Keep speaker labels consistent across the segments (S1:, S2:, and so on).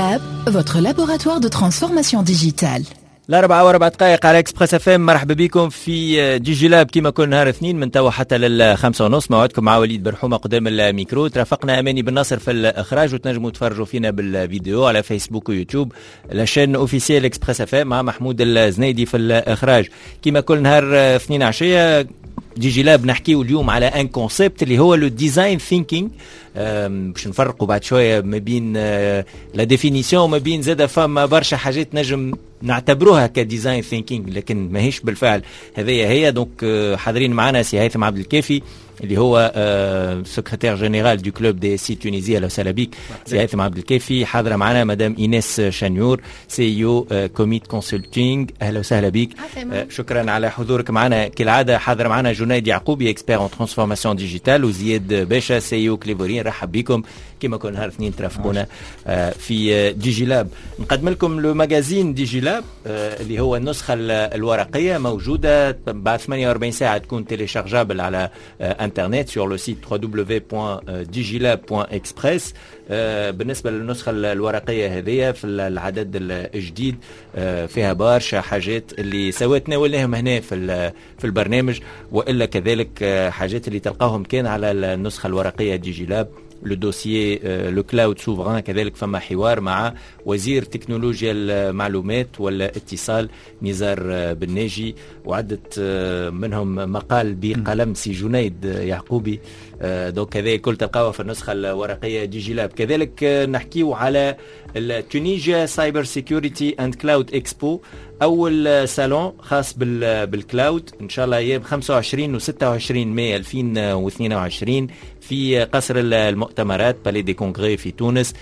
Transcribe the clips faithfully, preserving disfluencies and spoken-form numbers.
S1: DigiLab, votre laboratoire de transformation digitale.
S2: الأربعة وأربع دقائق على إكسبريس اف ام. مرحبا بكم في دي جي لاب كما كل نهار اثنين من توا حتى للخمسة ونص. موعدكم مع وليد برحومة قدام الميكرو. ترافقنا أماني بالناصر في الإخراج، وتنجموا تفرجوا فينا بالفيديو على فيسبوك ويوتيوب لاشين اوفيسيال إكسبريس اف ام، مع محمود الزنيدي في الإخراج. كما كل نهار اثنين عشية دي جي لاب نحكيو اليوم على ان كونسيبت اللي هو لو ديزاين ثينكينج. باش نفرقوا بعد شويه ما بين لا ديفينيسيون وما بين زاده فما برشا حاجات نجم نعتبروها كديزاين ثينكينج لكن ماهيش بالفعل هذيا هي. دونك حاضرين معنا سي هيثم عبد الكافي اللي هو سكرتير جينيرال دو كلوب دي سي تونيزي. اهلا وسهلا بك سي هيثم عبد الكافي. حاضره معنا مدام ايناس شانيور سي او كوميت كونسلتينغ. اهلا وسهلا بك. شكرا على حضورك معنا كالعاده. حاضر معنا جنيد يعقوبي اكسبير اون ترانسفورماسيون ديجيتال، وزياد باشا سي او كليفورين. رحب بكم كما كل نهار اثنين ترافقونا في دي جي لاب. نقدم لكم لو ماجازين دي جي لاب اللي هو النسخه الورقيه موجوده بعد ثمانية وأربعين ساعه تكون تيليشارجابل على انترنت sur le site w w w point digilab point express. بالنسبه للنسخه الورقيه هذه في العدد الجديد فيها برشا حاجات اللي سواء تناولناهم هنا في في البرنامج والا كذلك حاجات اللي تلقاهم كان على النسخه الورقيه دي جي لاب. لو دوسيي لو كلاود سوفران، كذلك فما حوار مع وزير تكنولوجيا المعلومات والاتصال نزار بناجي، وعدة منهم مقال بقلم سي جنيد يعقوبي. دونك هذا كل تلقاوه في النسخة الورقية دي جي لاب. كذلك نحكيو على التونيجيا سايبر سيكوريتي اند كلاود اكسبو، اول صالون خاص بالكلاود ان شاء الله ايام خمسة وعشرين و ستة وعشرين ماي ألفين واثنين وعشرين في قصر المؤتمرات بالي دي كونغري في تونس.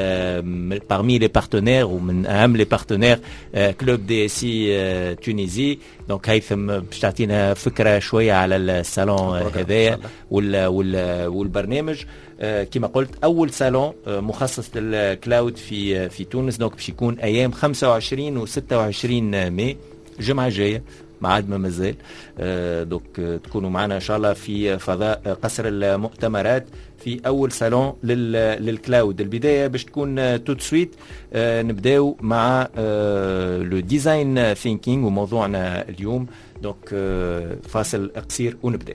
S2: parmi les partenaires ومن اهم لي بارتنير كلوب دي سي تونيزي. دونك هيثم باش تعطينا فكره شويه على الصالون هذايا والبرنامج. كما قلت اول صالون مخصص للكلاود في في تونس، دونك باش يكون ايام خمسة وعشرين و ستة وعشرين ماي الجمعه الجايه معاد ما مازال. دوك تكونوا معنا ان شاء الله في فضاء قصر المؤتمرات في اول صالون للكلاود. البدايه باش تكون تو سويت. نبداو مع لو ديزاين ثينكينج وموضوعنا اليوم. دونك فاصل قصير ونبداو.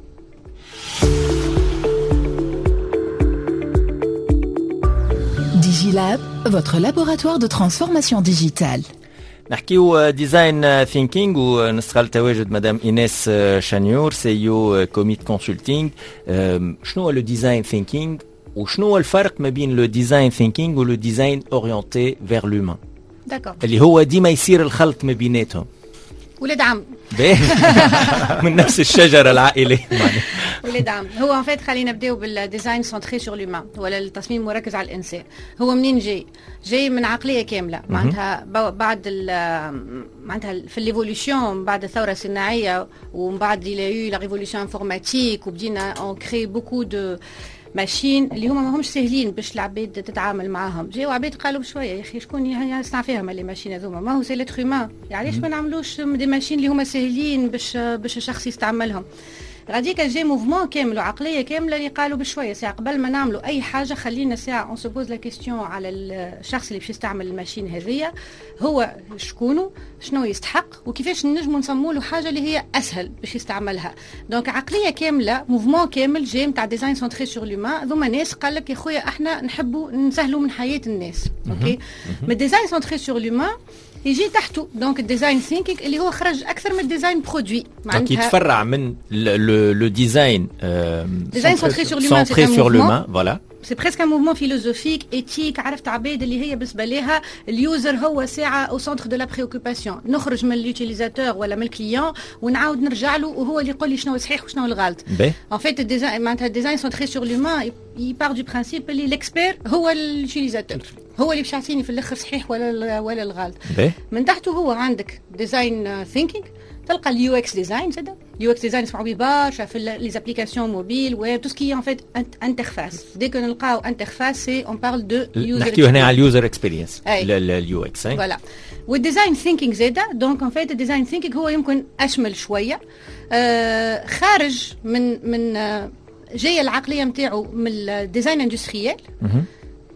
S1: DigiLab, votre laboratoire de transformation digitale.
S2: نحكيو ديزاين ثينكينج ونستغل تواجد مدام ايناس شانيور سي او كوميت كونسلتينغ. شنو هو لو ديزاين ثينكينج وشنو هو الفرق ما بين لو ديزاين ثينكينج ولو ديزاين اورينتي فير لومان؟
S3: داكور،
S2: اللي هو ديما يصير الخلط ما بيناتهم.
S3: ولاد عم
S2: من نفس الشجره العائليه.
S3: ولاد عم. هو ان فيت خلينا نبداو بالديزاين سونتري سور لومان ولا التصميم مركز على الانسان. هو منين جاي؟ جاي من عقليه كامله معناتها بعد معناتها في ليفولوشن بعد الثوره الصناعيه ومن بعد لا ريفولوشن انفورماتيك وبدينا اون كري بوكو دو ماشين اللي هما ما همش سهلين باش العباد تتعامل معاهم. جاو عباد قالوا بشويه يا اخي شكون يصنع فيهم لي ماشين هذوما؟ ما هو سي لتر هيومان، علاش ما نعملوش دي ماشين اللي هما سهلين باش باش الشخص يستعملهم؟ غاديك جاي موفمون كامل وعقليه كامله اللي قالوا بشويه ساعه قبل ما نعملوا اي حاجه خلينا ساعه اون سوبوز لا كيستيون على الشخص اللي باش يستعمل الماشين هذيا، هو شكونه، شنو يستحق، وكيفاش نجموا نصمموا له حاجه اللي هي اسهل باش يستعملها. دونك عقليه كامله موفمون كامل جاي نتاع ديزاين سونتري سور لومان. ذوما ناس قال لك يا خويا احنا نحبوا نسهلوا من حياه الناس. اوكي، من ديزاين سونتري سور لومان يجي تحته دونك الديزاين ثينكينج اللي هو خرج اكثر من الديزاين برودوي،
S2: معناتها يتفرع من لو ديزاين
S3: ديزاين سونتري سور لومان
S2: سونتري سور لومان. فوالا
S3: سي بريسك ان موفمون فيلوزوفيك ايتيك. عرفت عباد اللي هي بالنسبه لها اليوزر هو ساعه او سنتر دو لا بريوكوباسيون، نخرج من اليوتيليزاتور ولا من الكليون ونعاود نرجع له وهو اللي يقول لي شنو صحيح وشنو الغلط. ان فيت الديزاين معناتها الديزاين سونتري سور لومان يبار دو برانسيب اللي الاكسبير هو اليوتيليزاتور، هو اللي باش يعطيني في الاخر صحيح ولا ولا الغلط. من تحته هو عندك ديزاين ثينكينج، تلقى اليو اكس ديزاين. زاد اليو اكس ديزاين يسمعوا بيه برشا في لي زابليكاسيون موبيل و تو سكي ان فيت انترفاس. دي كو نلقاو انترفاس سي اون بارل دو يوزر.
S2: نحكيو هنا على اليوزر اكسبيرينس اليو اكس.
S3: فوالا. والديزاين ثينكينج زاده دونك ان فيت الديزاين ثينكينج هو يمكن اشمل شويه، آه خارج من من آه جايه العقليه نتاعو من الديزاين اندستريال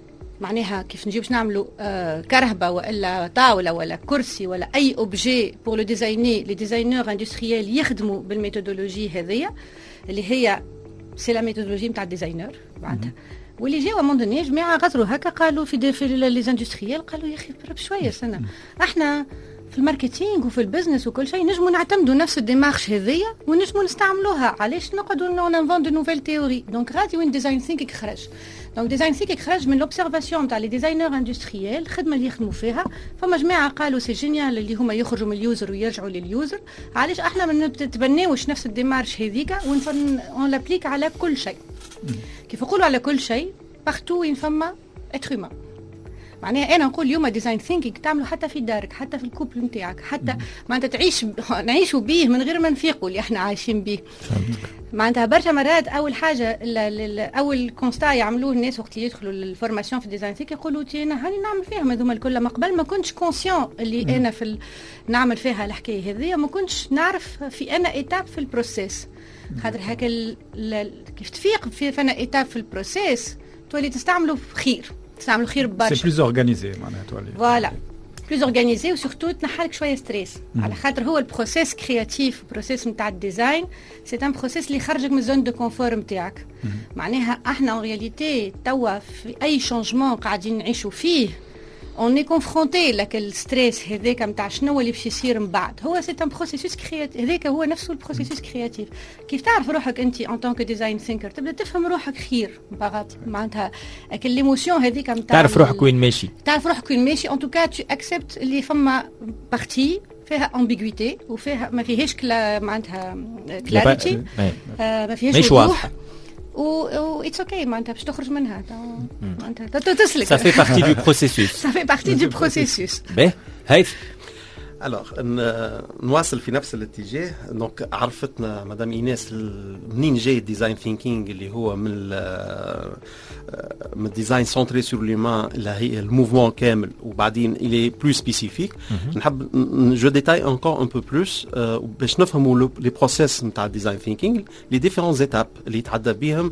S3: معناها كيف نجيبش نعملوا آه كرهبه ولا طاوله ولا كرسي ولا اي اوبجي بور لو ديزايني لي ديزاينور اندستريال يخدموا بالميثودولوجي هذيا اللي هي سي لا ميثودولوجي نتاع الديزاينور معناتها. واللي جاوا مون دوني جماعه غزروا هكا قالوا في في لي اندستريال قالوا يا اخي برب شويه سنه احنا في الماركتينغ وفي البزنس وكل شيء نجموا نعتمدوا نفس الديمارش هذيا ونجموا نستعملوها. علاش نقعدوا نانفون دو نوفيل تيوري؟ دونك غادي وين ديزاين ثينكينغ خرج. دونك ديزاين ثينكينغ خرج من لوبسيرفاسيون تاع لي ديزاينور اندستريال الخدمه اللي يخدموا فيها. فما جماعه قالوا سي جينيال اللي هما يخرجوا من اليوزر ويرجعوا لليوزر. علاش احنا ما نتبناوش نفس الديمارش هذيك ون لابليك على كل شيء. كيف نقولوا على كل شيء بارتو وين فما اتر هيومان. معناها انا نقول اليوم ديزاين ثينكينغ تعملوا حتى في دارك حتى في الكوبل نتاعك حتى معناتها تعيش نعيشوا بيه من غير ما نفيقوا اللي احنا عايشين بيه. معناتها برشا مرات اول حاجه اول كونستا يعملوه الناس وقت يدخلوا للفورماسيون في الديزاين ثينكينغ يقولوا تي انا هاني نعمل فيهم هذوما الكل ما قبل ما كنتش كونسيون اللي مم. انا في ال... نعمل فيها الحكايه هذه ما كنتش نعرف في انا ايتاب في البروسيس خاطر هكا ال... ال... كيف تفيق في فانا ايتاب في البروسيس تولي تستعملوا خير تستعملوا خير برشا.
S4: سي بلوز اورغانيزي معناها تولي
S3: فوالا بلوز اورغانيزي وسورتو تنحالك شويه ستريس على خاطر هو البروسيس كرياتيف البروسيس نتاع الديزاين سي ان بروسيس اللي يخرجك من الزون دو كونفور نتاعك. معناها احنا اون رياليتي توا في اي شونجمون قاعدين نعيشوا فيه اون اي كونفرونتي لك الستريس هذاك نتاع شنو اللي باش يصير من بعد. هو سي ان بروسيسوس كرياتيف هذاك هو نفسه البروسيسوس كرياتيف. كيف تعرف روحك انت ان طونك ديزاين ثينكر تبدا تفهم روحك خير بغات معناتها ليموسيون هذيك نتاع
S2: تعرف روحك وين ماشي
S3: تعرف روحك وين ماشي ان توكا تو اكسبت اللي فما بارتي فيها امبيغويتي وفيها ما فيهاش كلا معناتها كلاريتي آه ما فيهاش وضوح و اتس اوكي معناتها باش تخرج منها معناتها تسلك.
S2: Ça fait partie du processus.
S3: Ça fait partie du processus.
S2: باهي هايث
S5: الوغ نواصل في نفس الاتجاه. دونك عرفتنا مدام ايناس منين جاي الديزاين ثينكينغ اللي هو من من الديزاين سونتري سور لومان اللي هي الموفمون كامل وبعدين الي بلو سبيسيفيك. نحب جو ديتاي انكور ان بو بلوس باش نفهموا لي بروسيس نتاع الديزاين ثينكينغ لي ديفيرون ايتاب اللي يتعدى بهم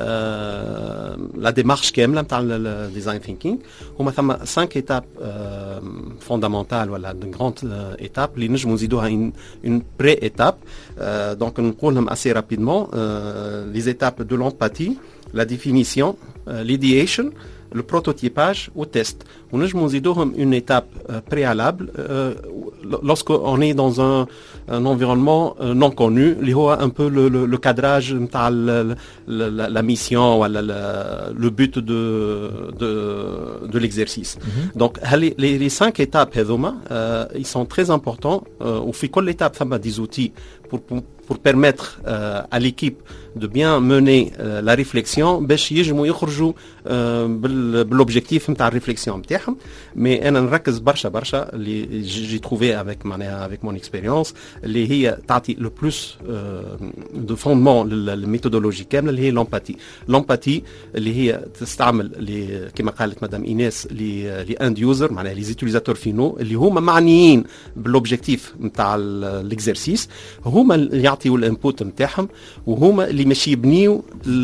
S5: لا ديمارش كامله نتاع الديزاين ثينكينغ. هما ثم خمسة ايتاب فوندامونتال ولا دون غراند étape اللي نجموا نزيدوها une une pré-étape. euh, donc نقولهم assez rapidement. euh, les étapes de l'empathie, la définition, euh, l'idéation, le prototypage ou test. ونجموا نزيدوهم une étape euh, préalable euh, lorsqu'on est dans un, un environnement euh, non connu اللي هو un peu le, le, le cadrage نتاع la, la mission ولا le but de de de l'exercice. Mm-hmm. Donc les, les, les cinq étapes هذوما euh, ils sont très importants euh, وفي كل étape ثم des outils pour, pour pour permettre euh, à l'équipe de bien mener euh, la réflexion باش يجموا يخرجوا euh, بالobjectif نتاع الريفليكسيون نتاعهم. مي انا نركز برشا برشا اللي جي تروفي افيك معناها افيك مون اكسبيريونس اللي هي تعطي لو بلوس دو فوندمون للميثودولوجي كامله اللي هي لومباتي. لومباتي اللي هي تستعمل لي كما قالت مدام ايناس لي لي اند يوزر معناها لي زيتيليزاتور فينو اللي هما معنيين بالاوبجيكتيف نتاع الاكزرسيس. هما اللي يعطيوا الانبوت نتاعهم وهما اللي ماشي يبنيو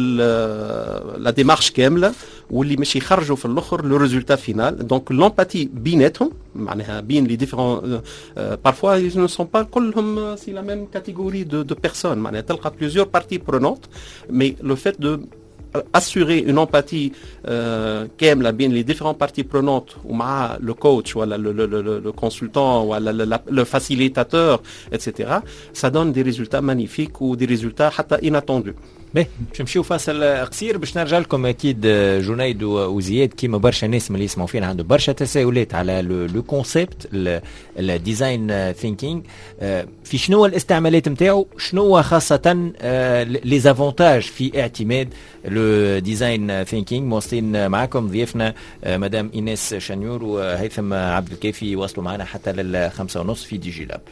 S5: لا ديمارش كامله واللي ماشي يخرجوا في الاخر لو ريزولتا فينال. دونك لومباتي بيناتهم معناها بين لي ديفيرون بارفوا ils ne sont pas كلهم سي لا ميم كاتيجوري دو دو بيرسون معناها تلقى بليزيور بارتي برونونت. مي لو فيت دو assurer une empathie euh, كامله بين les différentes parties prenantes ومع le coach ولا le, le, le, le consultant ولا le, le facilitateur et cetera ça donne des résultats magnifiques ou des résultats حتى inattendus.
S2: باهي باش نمشيو فاصل قصير باش نرجع لكم اكيد جنيد وزياد كيما برشا ناس من اللي يسمعوا فينا عنده برشا تساؤلات على لو كونسيبت الديزاين ثينكينغ في شنو الاستعمالات نتاعو شنو خاصه لي زافونتاج في اعتماد لو ديزاين ثينكينغ. مواصلين معكم ضيفنا مدام ايناس شنيور وهيثم عبد الكافي يواصلوا معنا حتى للخمسة ونص في دي جي لاب.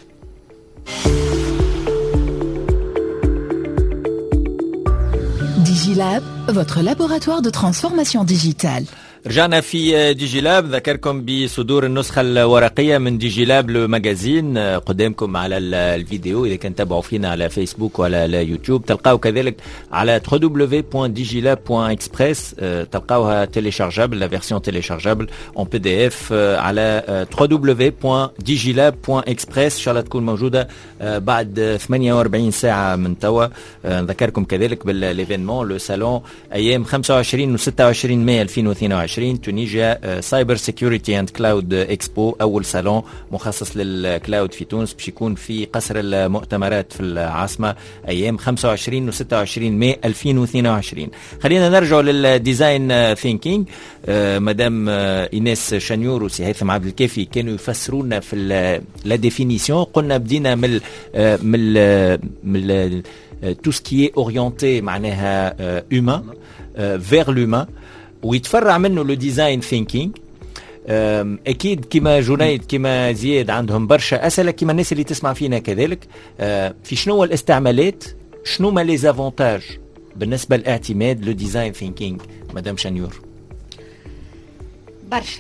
S1: DigiLab, votre laboratoire de transformation digitale.
S2: رجعنا في ديجي لاب. ذكركم بصدور النسخة الورقية من ديجي لاب لو ماجازين قدامكم على الفيديو. إذا كان تابعوا فينا على فيسبوك ولا على يوتيوب تلقاو كذلك على دبليو دبليو دبليو بوان ديجيلاب بوان اكسبريس. تلقاوها تيليشارجابل لا فيرسيون تيليشارجابل اون بي دي اف على دبليو دبليو دبليو بوان ديجيلاب بوان اكسبريس. ان شاء الله تكون موجودة بعد ثمانية وأربعين ساعة من توا. نذكركم كذلك بالليفينمون لو سالون أيام خمسة وعشرين و ستة وعشرين ماي ألفين واثنين وعشرين تونيجيا سايبر سيكيورتي اند كلاود اكسبو، اول صالون مخصص للكلاود في تونس باش يكون في قصر المؤتمرات في العاصمه ايام خمسة وعشرين و ستة وعشرين ماي ألفين واثنين وعشرين. خلينا نرجعوا للديزاين ثينكينج. مدام ايناس شانيور وسي هيثم عبد الكافي كانوا يفسرونا في لا ديفينيسيون. قلنا بدينا من من من tout ce qui est orienté معناها humain vers l'humain ويتفرع منه لو ديزاين ثينكينج. اكيد كما جنيد كما زياد عندهم برشا اسئله كما الناس اللي تسمع فينا كذلك. في شنو الاستعمالات، شنو ما لي زافونتاج بالنسبه للاعتماد لو ديزاين ثينكينج مدام شانيور؟
S3: برشا.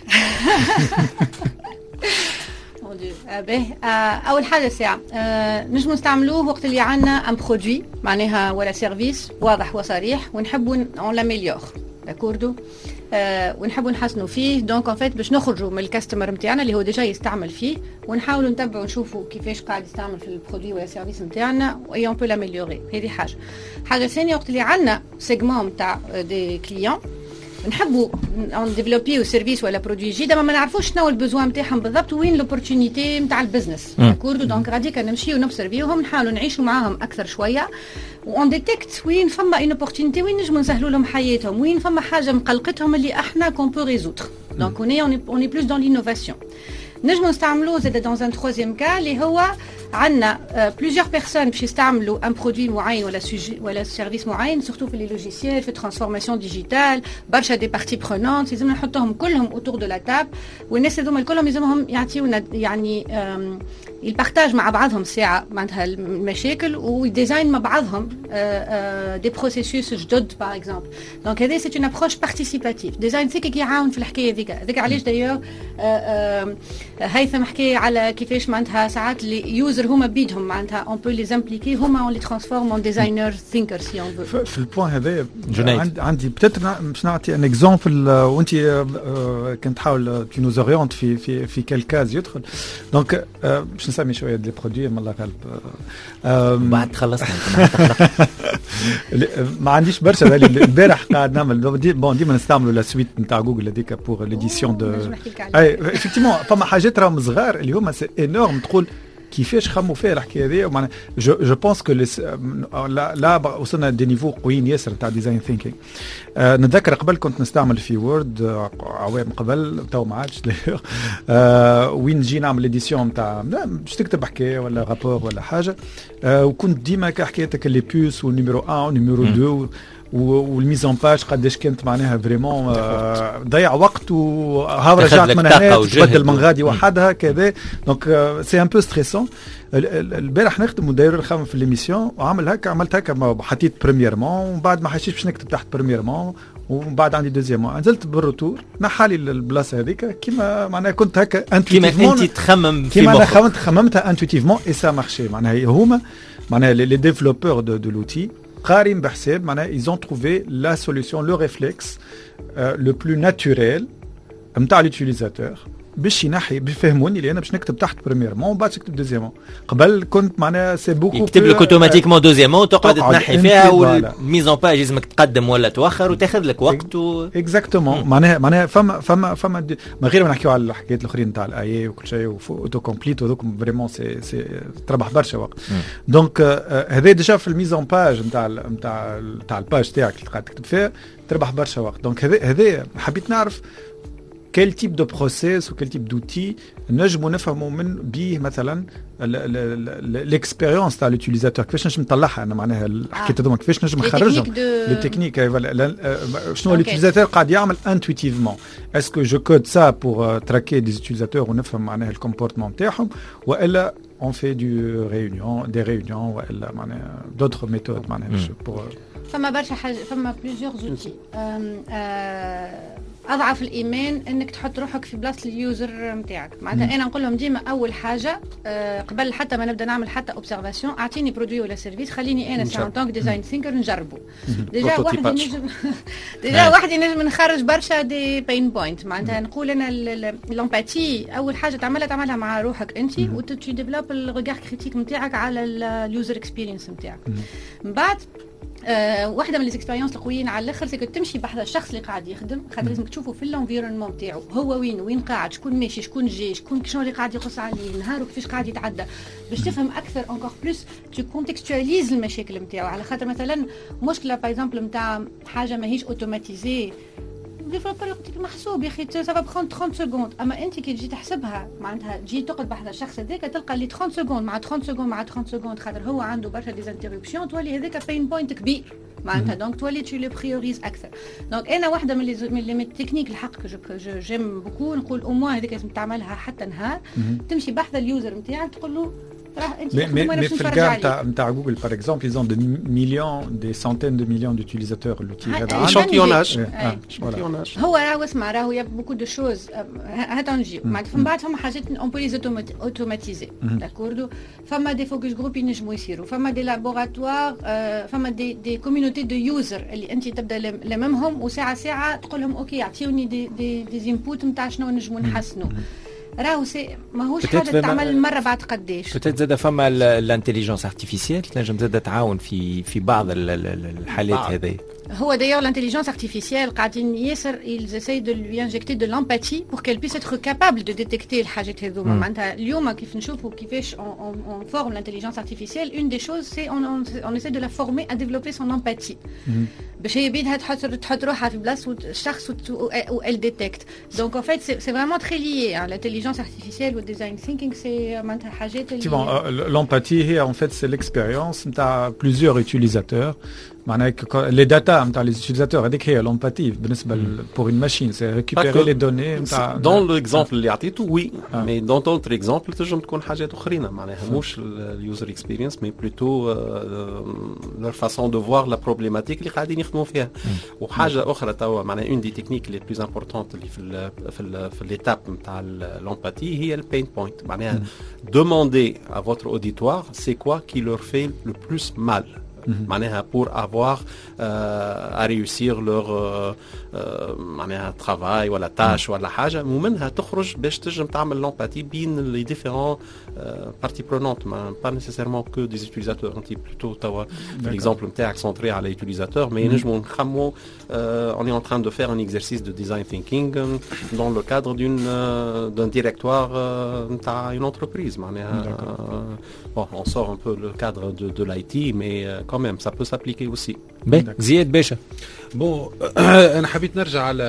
S3: اول حاجه ساعه نجم نستعملوه وقت اللي عندنا ان برودوي معناها ولا سيرفيس واضح وصريح ونحبوا اون لاميليور داكوردو أه ونحبوا نحسنوا فيه. دونك ان فيت باش نخرجوا من الكاستمر نتاعنا اللي هو ديجا يستعمل فيه ونحاولوا نتبعوا نشوفوا كيفاش قاعد يستعمل في البرودوي ولا السيرفيس نتاعنا واي اون بو لاميليوري. هذه حاجه. حاجه ثانيه وقت اللي عندنا سيجمون نتاع دي كليون نحبوا نديفلوبيو سيرفيس ولا برودوي جديد ما نعرفوش شنو البوزوان نتاعهم بالضبط وين لوبورتونيتي نتاع البزنس داكوردو. دونك غادي كان نمشيو نوبسيرفيوهم نحاولوا نعيشوا معاهم اكثر شويه وان ديتكت وين فما اون اوبورتونيتي وين نجموا نسهلوا لهم حياتهم وين فما حاجه مقلقتهم اللي احنا كون بو ريزوتر. دونك اون اون بلوس دون لينوفاسيون. نجموا نستعملوه زاد دون ان ترويزيام كا اللي هو عندنا بليزيور بيرسون باش يستعملوا ان برودوي معين ولا سوجي ولا سيرفيس معين سورتو في لي لوجيسيال في الترانسفورماسيون ديجيتال برشا دي بارتي برونونت لازم نحطهم كلهم اوتور دو لا تاب والناس هذوما كلهم لازمهم يعطيونا يعني يبارتاج مع بعضهم ساعه معناتها المشاكل ويديزاين مع بعضهم دي بروسيسوس جدد باغ اكزومبل. دونك هذه سي اون ابروش بارتيسيباتيف. ديزاين ثينكينغ يعاون في الحكايه هذيك. هذيك علاش دايور هيثم حكى على كيفاش معناتها ساعات اللي يوزر هما بيدهم معناتها اون بو لي امبليكي هما اون لي ترانسفورم اون ديزاينر ثينكر سي اون فو.
S4: في البوان هذا عندي بتاتر باش نعطي ان اكزومبل وانت كنت تحاول تو نوز اورينت في في في كال كاز يدخل. دونك باش نسمي شويه دي برودوي من الله غالب
S2: بعد خلصنا.
S4: ما عنديش برشا. البارح قاعد نعمل بون ديما نستعملوا لا سويت نتاع جوجل هذيك بور ليديسيون دو اي افكتيمون فما حاجات راهم صغار اللي هما سي انورم تقول كيفاش خموا فيها الحكايه هذه. معناها جو جو بونس كو لا لا وصلنا دي نيفو قويين ياسر تاع ديزاين ثينكينغ. أه نتذكر قبل كنت نستعمل في وورد عوام قبل تو ما عادش أه وين نجي نعمل اديسيون تاع باش تكتب حكايه ولا رابور ولا حاجه أه وكنت ديما كحكايتك لي بوس والنيميرو واحد والنيميرو اثنين والميز اون باج قداش كانت معناها فريمون ضيع وقت وها رجعت من هنا تبدل من غادي وحدها كذا. دونك سي ان بو ستريسون. البارح نخدم وداير الخام في ليميسيون وعمل هكا عملت هكا حطيت بريميرمون ومن بعد ما حسيتش باش نكتب تحت بريميرمون ومن بعد عندي دوزيامون نزلت بالروتور نحالي البلاصه هذيك كيما معناها كنت هكا
S2: انتويتيفمون كيما انت تخمم في
S4: كيما انا خممت خممتها انتويتيفمون اي سا مارشي. معناها هما معناها لي ديفلوبور دو دو لوتي قارين بحساب معناها ils ont trouvé la solution le réflexe euh, le plus naturel نتاع اليوتيليزاتور باش ينحي بيفهموني اللي انا باش نكتب تحت بريميرمون وبعد نكتب دوزيامون. قبل كنت معناها سي بوكو
S2: يكتب لك اوتوماتيكمون دوزيامون تقعد تنحي فيها والميز اون باج لازمك تقدم ولا تاخر وتاخذ لك وقت و
S4: اكزاكتومون. معناها معناها فما فما فما ما غير ما نحكيو على الحكايات الاخرين نتاع الاي وكل شيء اوتو كومبليت وذوك فريمون سي سي تربح برشا وقت. دونك هذا ديجا في الميز اون باج نتاع نتاع نتاع الباج تاعك اللي قاعد تكتب فيها تربح برشا وقت. دونك هذا هذا حبيت نعرف quel type de process ou quel type d'outil نجمو نفهمو من بيه مثلا l'expérience تاع l'utilisateur كيفاش نجم نطلعها انا معناها الحكايات هذوما كيفاش نجم نخرجهم لي تكنيك شنو اليوتيليزاتور قاعد يعمل انتويتيفمون. اسكو جو كود سا بور تراكي دي يوتيليزاتور ونفهم معناها الكومبورتمون تاعهم والا on fait du réunion des réunions والا معناها d'autres méthodes معناها pour
S3: فما برشا حاجه فما بليزيور زوتي اضعف الايمان انك تحط روحك في بلاصه اليوزر نتاعك. معناتها انا نقول لهم ديما اول حاجه أه قبل حتى ما نبدا نعمل حتى اوبسيرفاسيون اعطيني برودوي ولا سيرفيس خليني انا سي ان طونك ديزاين ثينكر نجربه. ديجا واحد ينجم ديجا واحد ينجم نخرج برشا دي بين بوينت. معناتها نقول انا لامباتي اول حاجه تعملها تعملها مع روحك انت وتو ديفلوب الريغار كريتيك نتاعك على اليوزر اكسبيرينس نتاعك. من بعد أه واحده من الاكسبيريونس القويين على الاخر سي تمشي بحذا الشخص اللي قاعد يخدم خاطر لازم تشوفوا في الانفيرونمون نتاعو هو وين وين قاعد شكون ماشي شكون جاي شكون شنو اللي قاعد يقص عليه نهار وكيفاش قاعد يتعدى باش تفهم اكثر انكور بلوس تو كونتكستواليز المشاكل نتاعو. على خاطر مثلا مشكله باغ اكزومبل نتاع حاجه ماهيش اوتوماتيزي ديفلوبر يقول لك محسوب يا اخي سافا بخون ثلاثين سكوند اما انت كي تجي تحسبها معناتها تجي تقعد بحذا الشخص هذاك تلقى اللي ثلاثين سكوند مع ثلاثين سكوند مع ثلاثين سكوند خاطر هو عنده برشا ديزانتيربسيون تولي هذاك بين بوينت كبير معناتها دونك تولي تو لو بريوريز اكثر. دونك انا واحده من لي من لي تكنيك الحق جو جيم بوكو نقول او موان هذيك لازم تعملها حتى نهار تمشي بحذا اليوزر نتاعك تقول له
S4: Mais, mais, mais في الكام تاع جوجل par exemple ils ont des millions des centaines de millions d'utilisateurs l'outil هذا
S5: échantillonnage
S3: هو راهو اسمع راهو يا بوكو دو شوز هذا نجي معناتها من بعد فما حاجات اون بو لي اوتوماتيزي داكوردو فما دي فوكس جروب ينجموا يصيروا فما دي لابوراتوار فما دي دي كوميونيتي دو يوزر اللي انت تبدا لممهم وساعه ساعه تقول لهم اوكي يعطيوني دي دي دي انبوت نتاع شنو نجموا نحسنوا. راهو سي ماهوش حاجه تعمل مره بعد قداش.
S2: بتات زاد فما الانتيليجنس ارتيفيسيال تنجم زاد تعاون في في بعض الحالات هذه.
S3: هو d'ailleurs l'intelligence artificielle قاعدين ياسر ils essayent de lui injecter de l'empathie pour qu'elle puisse être capable de détecter الحاجات هذوما. معناتها اليوم كيف نشوفوا كيفاش on forme l'intelligence artificielle une des choses c'est on, on, on essaie de la former à développer son empathie. باش هي بيدها تحط تحط روحها في بلاصه الشخص و elle détecte. Donc en fait c'est, c'est vraiment très lié hein. L'intelligence artificielle ou le design thinking c'est معناتها حاجات اللي
S4: bon, l'empathie هي en fait c'est l'expérience نتاع plusieurs utilisateurs. معناها les data نتاع les utilisateurs هذيك هي l'empathie بالنسبه pour une machine c'est récupérer les données نتاع
S5: dans l'exemple اللي عطيته oui mais dans d'autres exemples تنجم تكون حاجات اخرين معناها مش اليوزر اكسبيرينس mais plutôt leur façon de voir la problématique اللي قاعدين يخدموا فيها. وحاجه اخرى توا معناها une des techniques les plus importantes اللي في ال في ال في l'étape نتاع l'empathie هي le pain point. معناها demander à votre auditoire c'est quoi qui leur fait le plus mal معناها pour avoir euh, à réussir leur euh, معناها travail ولا tâche ولا حاجة ومنها تخرج باش تنجم تعمل l'empathie بين les différents euh, parties prenantes pas nécessairement que des utilisateurs انت plutôt توا l'exemple نتاعك centré على utilisateur mais نجمو نخمو on est en train de faire un exercice de design thinking dans le cadre d'une euh, d'un directoire نتاع une entreprise معناها euh, bon on sort un peu le cadre de de l'I T mais euh, quand même ça peut s'appliquer aussi.
S2: زياد باشا
S6: بون انا حبيت نرجع على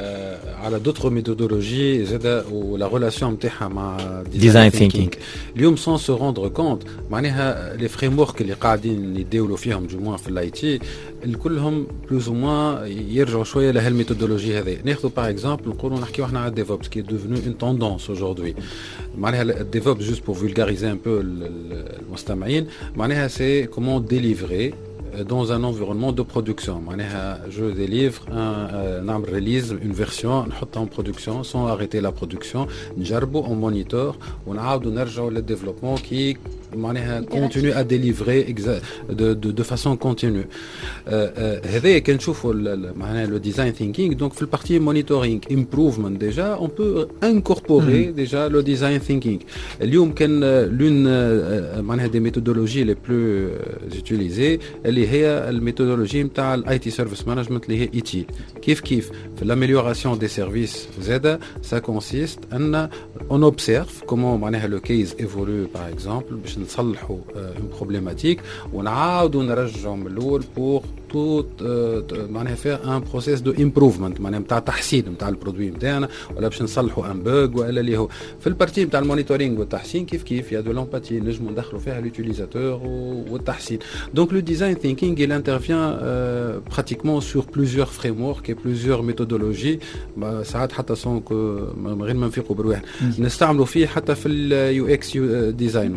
S6: على دوتر ميثودولوجي زاد ولا ريلاسيون نتاعها مع
S2: ديزاين ثينكينغ.
S6: اليوم سون سو روندر كونت معناها لي فريم ورك اللي قاعدين يداولوا فيهم جو موان في الاي تي كلهم بلوز او موان يرجعوا شويه لها الميثودولوجي هذه. ناخذوا باغ اكزومبل نقولوا نحكيو احنا على ديفوبس كي ديفنو اون توندونس اوجوردي معناها الديفوبس جوست بور فولغاريزي ان بو المستمعين معناها سي كومون ديليفري dans un environnement de production. Je délivre un, un release, une version, نحطها en production sans arrêter la production. نجربوا on monitor ونعاودوا نرجعوا للديفلوبمون qui continue à délivrer de, de, de façon continue. هذا كي نشوفوا le design thinking donc في البارتي monitoring improvement déjà on peut incorporer mm. déjà le design thinking. اليوم كان l'une معناها des méthodologies les plus utilisées اللي هي الميثودولوجي نتاع الاي تي سيرفيس مانجمنت اللي هي ايتيل. كيف كيف في l'amélioration des services زاده ça consiste ان on observe comment معناها le case évolue par exemple باش نصلحوا une problématique ونعاودوا نرجعوا من الاول pour tout معناها فيها ان بروسيس دو امبروفمنت معناها نتاع تحسين نتاع البرودوي نتاعنا ولا باش نصلحوا ان بوغ ولا اللي هو في البارتي نتاع المونيتورينغ والتحسين كيف كيف يا دو لامباتي نجموا ندخلوا فيها لوتيليزاتور والتحسين. دونك لو ديزاين ثينكينغ il intervient euh, pratiquement sur plusieurs frameworks et plusieurs méthodologies ساعات حتى سون غير ما نفيقوا بالواحد نستعملوا فيه حتى في اليو اكس ديزاين في اليوزر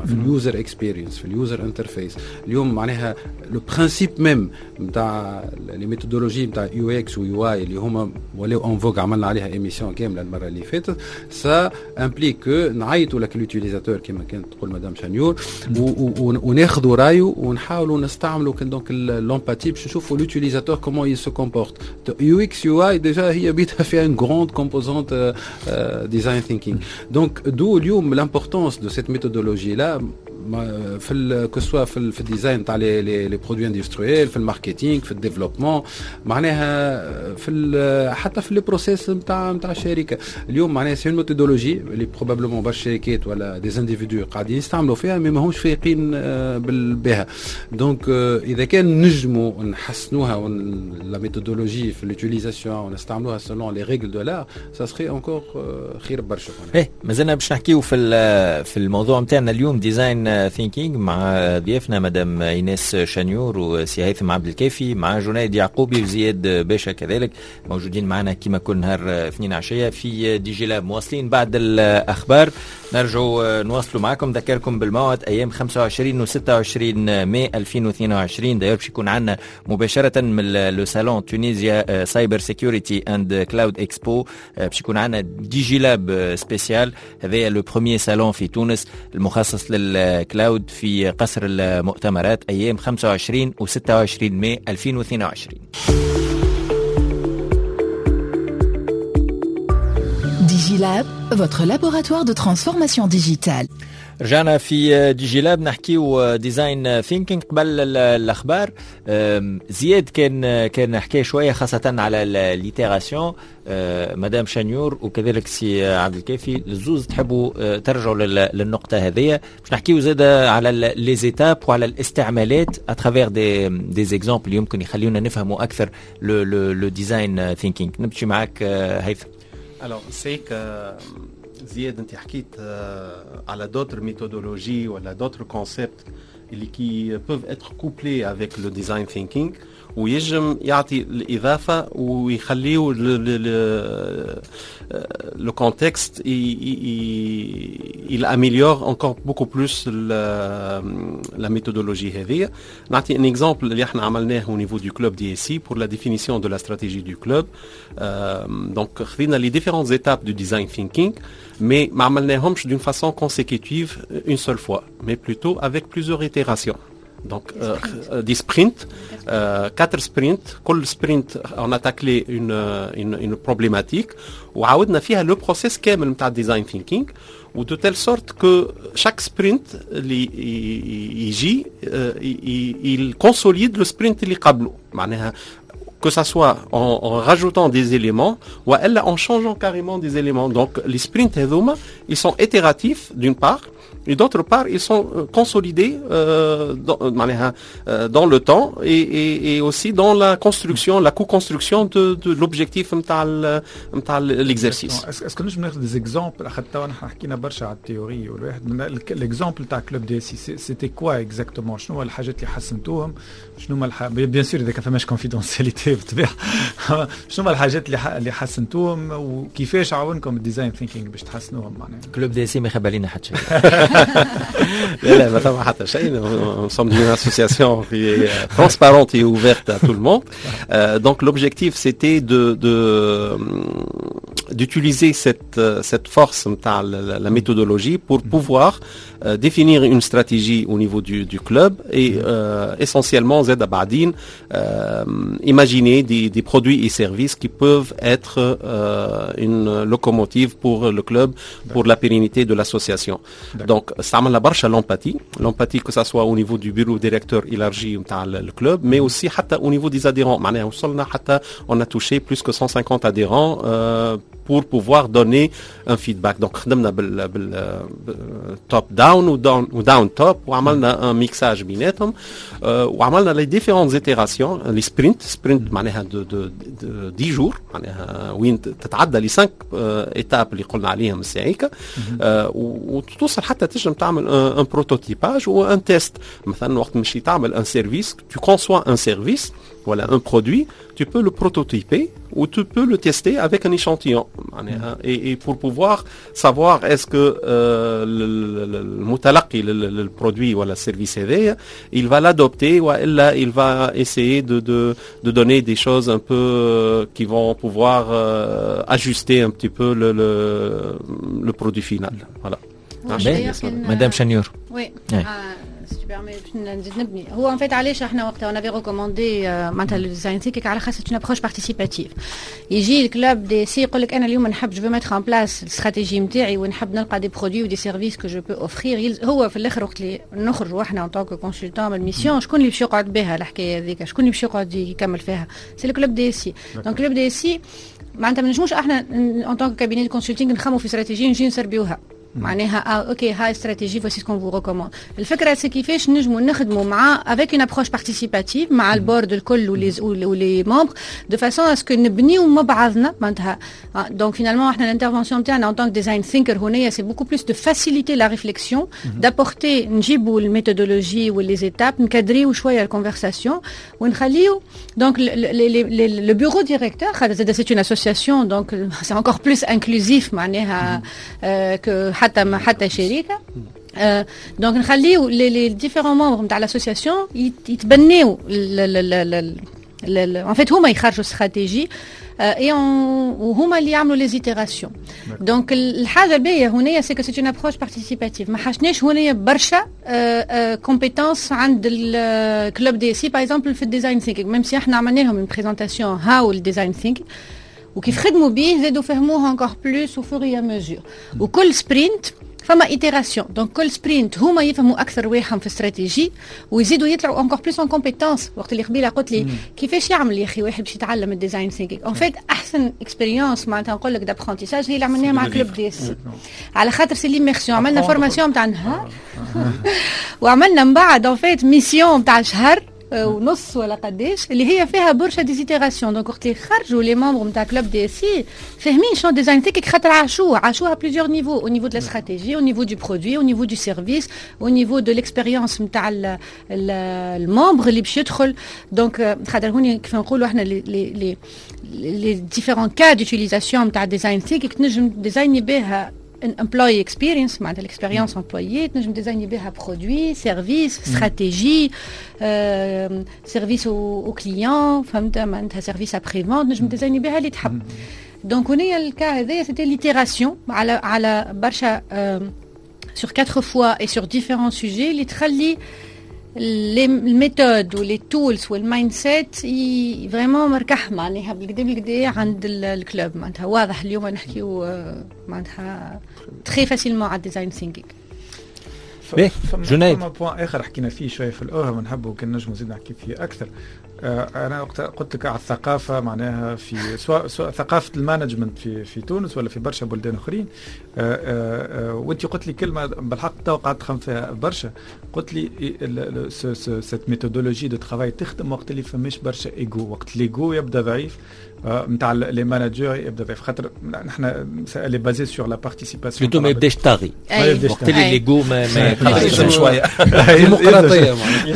S6: اليوزر اكسبيرينس في اليوزر انترفيس. اليوم معناها لو برانسيب ميم نتاع لي ميثودولوجي نتاع يو اكس ويو اي اللي هما ولاو اون فوغ عملنا عليها ايميسيون كامله المره اللي فاتت، سا امبليك كو نعيطوا لك اليوتيليزاتور كما كانت تقول مدام شانيور وناخذوا رايه ونحاولوا نستعملوا دونك لومباتي باش نشوفوا اليوتيليزاتور كومون يل سو كومبورت. يو اكس يو اي ديجا هي بيتها فيها une grande composante euh, design thinking. Donc d'où اليوم l'importance de cette méthodologie là في ال que soit في ال في الديزاين تاع لي لي لي برودوي اندستريال، في الماركتينغ، في الديفلوبمون، معناها في حتى في لي بروسيس نتاع نتاع الشركه. اليوم معناها سي ميثودولوجي اللي بروبابلمون برشا شركات ولا دي انديفيدو قاعدين يستعملوا فيها مي ماهمش فايقين بها. دونك اذا كان نجموا نحسنوها لا ميثودولوجي في لوتيليزاسيون ونستعملوها سولون لي ريغل دو لار، سا سخي انكور خير برشا.
S2: ايه مازلنا باش نحكيو في في الموضوع نتاعنا اليوم ديزاين ثينكينج مع ضيافنا مدام ايناس شانيور وسي هيثم عبد الكافي مع جنيد يعقوبي وزياد باشا كذلك موجودين معنا كما كل نهار اثنين عشيه في دي جي لاب. مواصلين بعد الاخبار نرجعوا نواصلوا معكم. نذكركم بالموعد ايام خمسة وعشرين و ستة وعشرين ماي ألفين واثنين وعشرين داير باش يكون عندنا مباشره من لو سالون تونيزيا سايبر سيكيورتي اند كلاود اكسبو. باش يكون عندنا دي جي لاب سبيسيال. هذا لو بروميير سالون في تونس المخصص للكلاود في قصر المؤتمرات ايام خمسة وعشرين و ستة وعشرين ماي ألفين واثنين وعشرين.
S1: DigiLab, votre laboratoire de transformation digitale.
S2: رجعنا في ديجي لاب نحكيو ديزاين ثينكينج. قبل الاخبار زياد كان كان حكى شويه خاصه على ليتيراسيون. مدام شانيور وكذلك سي عبد الكافي الزوز تحبوا ترجعوا للنقطه هذه باش نحكيو زاد على لي زيتاب وعلى الاستعمالات اترافير دي دي زيكزامبل يمكن يخليونا نفهموا اكثر لو لو ديزاين ثينكينج. نمشي معك هيثم.
S5: Alors, c'est que Ziad, انت حكيت على d'autres méthodologies ولا d'autres concepts qui peuvent être couplés avec le design thinking ويجم يعطي الإضافة ويخليه le contexte il améliore encore beaucoup plus la méthodologie هذه. نعطي un exemple اللي احنا عملناه au niveau du club D S I pour la définition de la stratégie du club. donc خذينا les différentes étapes du design thinking mais ما عملناهمش d'une façon consécutive une seule fois mais plutôt avec plusieurs itérations. Donc euh, euh, des sprints, euh, quatre sprints. Chaque sprint on a taclé une une une problématique وعاودنا فيها le process كامل نتاع design thinking ou de telle sorte que chaque sprint اللي يجي il consolide le sprint اللي قبله. معناها que ça soit en, en rajoutant des éléments ou en changeant carrément des éléments. Donc les sprints هذوما ils sont itératifs d'une part et d'autre part ils sont consolidés euh, dans, euh, dans le temps et, et, et aussi dans la construction, la co-construction de, de l'objectif نتاع l'exercice.
S4: Est-ce que نجم ناخذ des exemples حتى ونحن حكينا برشا على التيوري والواحد من l'exemple تاع كلوب دي سي c'était quoi exactement؟ شنو هو الحاجات اللي حسنتوهم؟ شنو هما الح... بيان سور اذا كان فماش كونفيدونسياليتي بالطبيعه شنو هما الحاجات اللي ح... اللي حسنتوهم وكيفاش عاونكم الديزاين ثينكينج باش تحسنوهم معناها؟
S2: كلوب دي سي ما يخبى لنا حتى شيء.
S5: لا لا ما ثم حتى شيء. Nous sommes une association qui est transparente et ouverte à tout le monde. Euh, donc l'objectif c'était de, de d'utiliser cette cette force نتاع la, la méthodologie pour pouvoir euh, définir une stratégie au niveau du du club et euh, essentiellement زاد بعدين euh, imaginer des des produits et services qui peuvent être euh, une locomotive pour le club pour la pérennité de l'association. Donc استعملنا برشا l'empathie l'empathie que ça soit au niveau du bureau directeur élargi نتاع le club mais aussi حتى au niveau des adhérents. معناها وصلنا حتى on a touché plus que cent cinquante adhérents euh, pour pouvoir donner un feedback. Donc خدمنا بال بال top down ou down ou down top وعملنا un mixage بيناتهم euh, وعملنا les différentes itérations les sprints sprint معناها de de de dix jours معناها وين تتعدى لي cinq étapes اللي قلنا عليهم الساعيكه وتوصل حتى تنجم تعمل un prototypage ou un test. مثلا وقت مشي تعمل un service tu conçois un service voilà un produit tu peux le prototyper où tu peux le tester avec un échantillon. Et, et pour pouvoir savoir est-ce que euh, le, le, le mutalaqi, le, le, le produit ou le service هذايا, il va l'adopter ou il va essayer de, de, de donner des choses un peu euh, qui vont pouvoir euh, ajuster un petit peu le, le, le produit final. Voilà.
S2: Madame Chagnour.
S3: Oui. نزيد نبني هو ان فيت علاش احنا وقتها اون افي ريكوموندي معناتها الديزاين ثينكينغ على خاطر اون ابروش بارتيسيباتيف يجي الكلوب دي سي يقول لك انا اليوم نحب جو ميتر ان بلاس الاستراتيجي نتاعي ونحب نلقى دي برودوي ودي سيرفيس كو جو بو اوفرير هو في الاخر وقت اللي نخرجوا احنا ان طونك كونسلتون من الميسيون شكون اللي باش يقعد بها الحكايه هذيك شكون اللي باش يقعد يكمل فيها سي الكلوب دي سي دونك الكلوب دي سي معناتها ما نجموش احنا ان طونك كابيني كونسلتينغ نخمو في استراتيجي ونجي نسربيوها معناها آه اوكي هاي استراتيجي فوسي سكون فو ريكوموند الفكره سي كيفاش نجموا نخدموا مع افيك اون ابروش بارتيسيباتيف مع البورد الكل ولي ولي ممبر دو فاسون اسكو نبنيو مع بعضنا معناتها دونك فينالمون احنا الانترفونسيون تاعنا ان طونك ديزاين ثينكر هنايا سي بوكو بلوس دو فاسيليتي لا ريفليكسيون دابورتي نجيبوا الميثودولوجي ولي زيتاب نكادريو شويه الكونفرساسيون ونخليو دونك لو بيرو ديريكتور خاطر سي اون اسوسياسيون دونك سي انكور بلوس انكلوزيف معناها كو حتى حتى شركه آه دونك نخليو لي ديفيرون ممبر نتاع لاسوسياسيون يتبنيو ان فيت هما يخرجوا استراتيجي اي وهما اللي يعملوا لي زيتيراسيون دونك الحاجه الباهيه هنا سي كو سي اون ابروش بارتيسيباتيف ما حاجناش هنا برشا كومبيتونس عند الكلوب دي سي باغ اكزومبل في الديزاين ثينكينغ ميم سي احنا عملنا لهم اون بريزونطاسيون هاو الديزاين ثينكينغ وكيف خدموا بيه زادوا فهموه انكور بلوس او فور يا ميزور وكل سبرينت فما ايتيراسيون دونك كل سبرينت هما يفهموا اكثر واحد في استراتيجي ويزيدوا يطلعوا انكور بلوس ان كومبيتونس وقت اللي قبيله قلت لي كيفاش يعمل يا اخي واحد باش يتعلم الديزاين ثينكينغ اون فيت احسن اكسبيريونس معناتها نقول لك دابرونتيساج هي اللي عملناها مع كلوب دي سي على خاطر سي ليميرسيون عملنا فورماسيون تاع نهار وعملنا من بعد اون فيت ميسيون تاع شهر ونص ولا قداش اللي هي فيها برشا ديزيتيراسيون دونك وقت اللي خرجوا لي ممبر نتاع كلوب دي سي فاهمين شنو ديزاين ثينكينغ خاطر عاشوه عاشوها بليزيور نيفو او نيفو دو لا استراتيجي او نيفو دو برودوي او نيفو دو سيرفيس او نيفو دو ليكسبيريونس نتاع الممبر اللي باش يدخل دونك خاطر هوني كيف نقولوا احنا لي لي لي ديفيرون كا ديوتيليزاسيون نتاع ديزاين ثينكينغ تنجم ديزايني بها ان امبلوي اكسبيرينس معناتها الاكسبيريونس امبلويي تنجم ديزايني بها برودوي سيرفيس استراتيجي سيرفيس او كليون فهمت معناتها سيرفيس ابري فونت نجم ديزايني بها اللي تحب دونك هنا الكا هذايا سيتي ليتيراسيون على على برشا سور quatre fois et sur différents sujets اللي تخلي les méthodes ou les tools ou le mindset vraiment مركح معناها بالكدا بالكدا عند الكلوب معناتها واضح اليوم نحكيو معناتها très facilement على الديزاين ثينكينغ
S2: باهي جنيد
S4: فما بوان اخر حكينا فيه شويه في الاوهم ونحبوا كان نجموا نزيد نحكي فيه اكثر آه انا وقت قلت لك على الثقافه معناها في سواء سواء ثقافه المانجمنت في في تونس ولا في برشا بلدان اخرين آه آه آه وانت قلت لي كلمه بالحق تو قعدت تخمم فيها برشا قلت لي سيت ميثودولوجي دو ترافاي تخدم وقت اللي فماش برشا ايجو وقت الايجو يبدا ضعيف نتاع لي ماناجور يبدا ضعيف خاطر نحن اللي بازي سور لا بارتيسيباسيون
S2: بلوتو ما يبداش طاغي وقت اللي الايجو ما
S5: يخدم شويه
S6: ديمقراطيه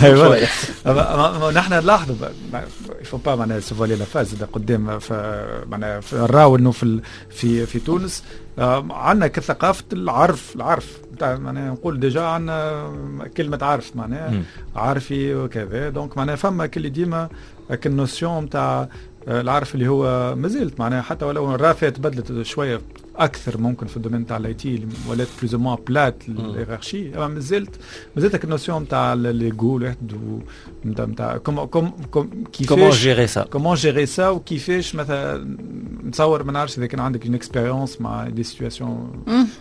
S4: معناها نحن نلاحظوا يفو با معناها سوفالي لا فاز قدام معناها نراو انه في في في تونس عندنا كثقافه العرف العرف نتاع معناها نقول ديجا عندنا كلمه عارف معناها عارفي وكذا دونك معناها فما كل ديما النوسيون نتاع العارف اللي هو مازلت معناها حتى ولو الرافعه تبدلت شويه اكثر ممكن في الدومين تاع الاي تي ولات بلوز موا بلات الهيرارشي اما مازلت مازلت النوسيون نتاع لي جو الواحد نتاع نتاع كوم كوم كيفاش
S2: كومون جيري سا
S4: كومون جيري سا وكيفاش مثلا نتصور ما نعرفش اذا كان عندك اون اكسبيريونس مع دي سيتوياسيون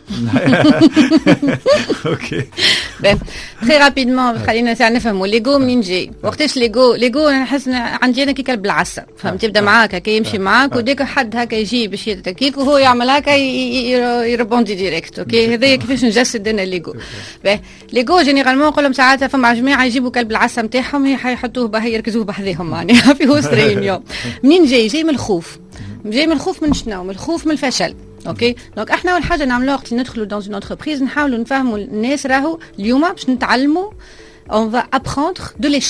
S4: اوكي
S3: تري رابيدمون خلينا نفهموا ليغو منين جاي وقتاش ليغو ليغو نحس عندي انا كي كلب العسل فهمت يبدا معاك هكا يمشي معاك وديك حد هكا يجي باش يتكيك وهو يعمل هكا يربوندي ديريكت اوكي هذايا كيفاش نجسد انا ليغو باهي ليغو جينيرالمون نقول لهم ساعات فما جماعه يجيبوا كلب العسل نتاعهم حيحطوه باه يركزوه بحذاهم معناها في وسط ريونيون منين جاي جاي من الخوف جاي من الخوف من شنو من الخوف من الفشل اوكي دونك احنا اول حاجه نعملوها وقت ندخلوا دون اون انتربريز نحاولوا نفهموا الناس راهو اليوم باش نتعلموا on va apprendre de l'échec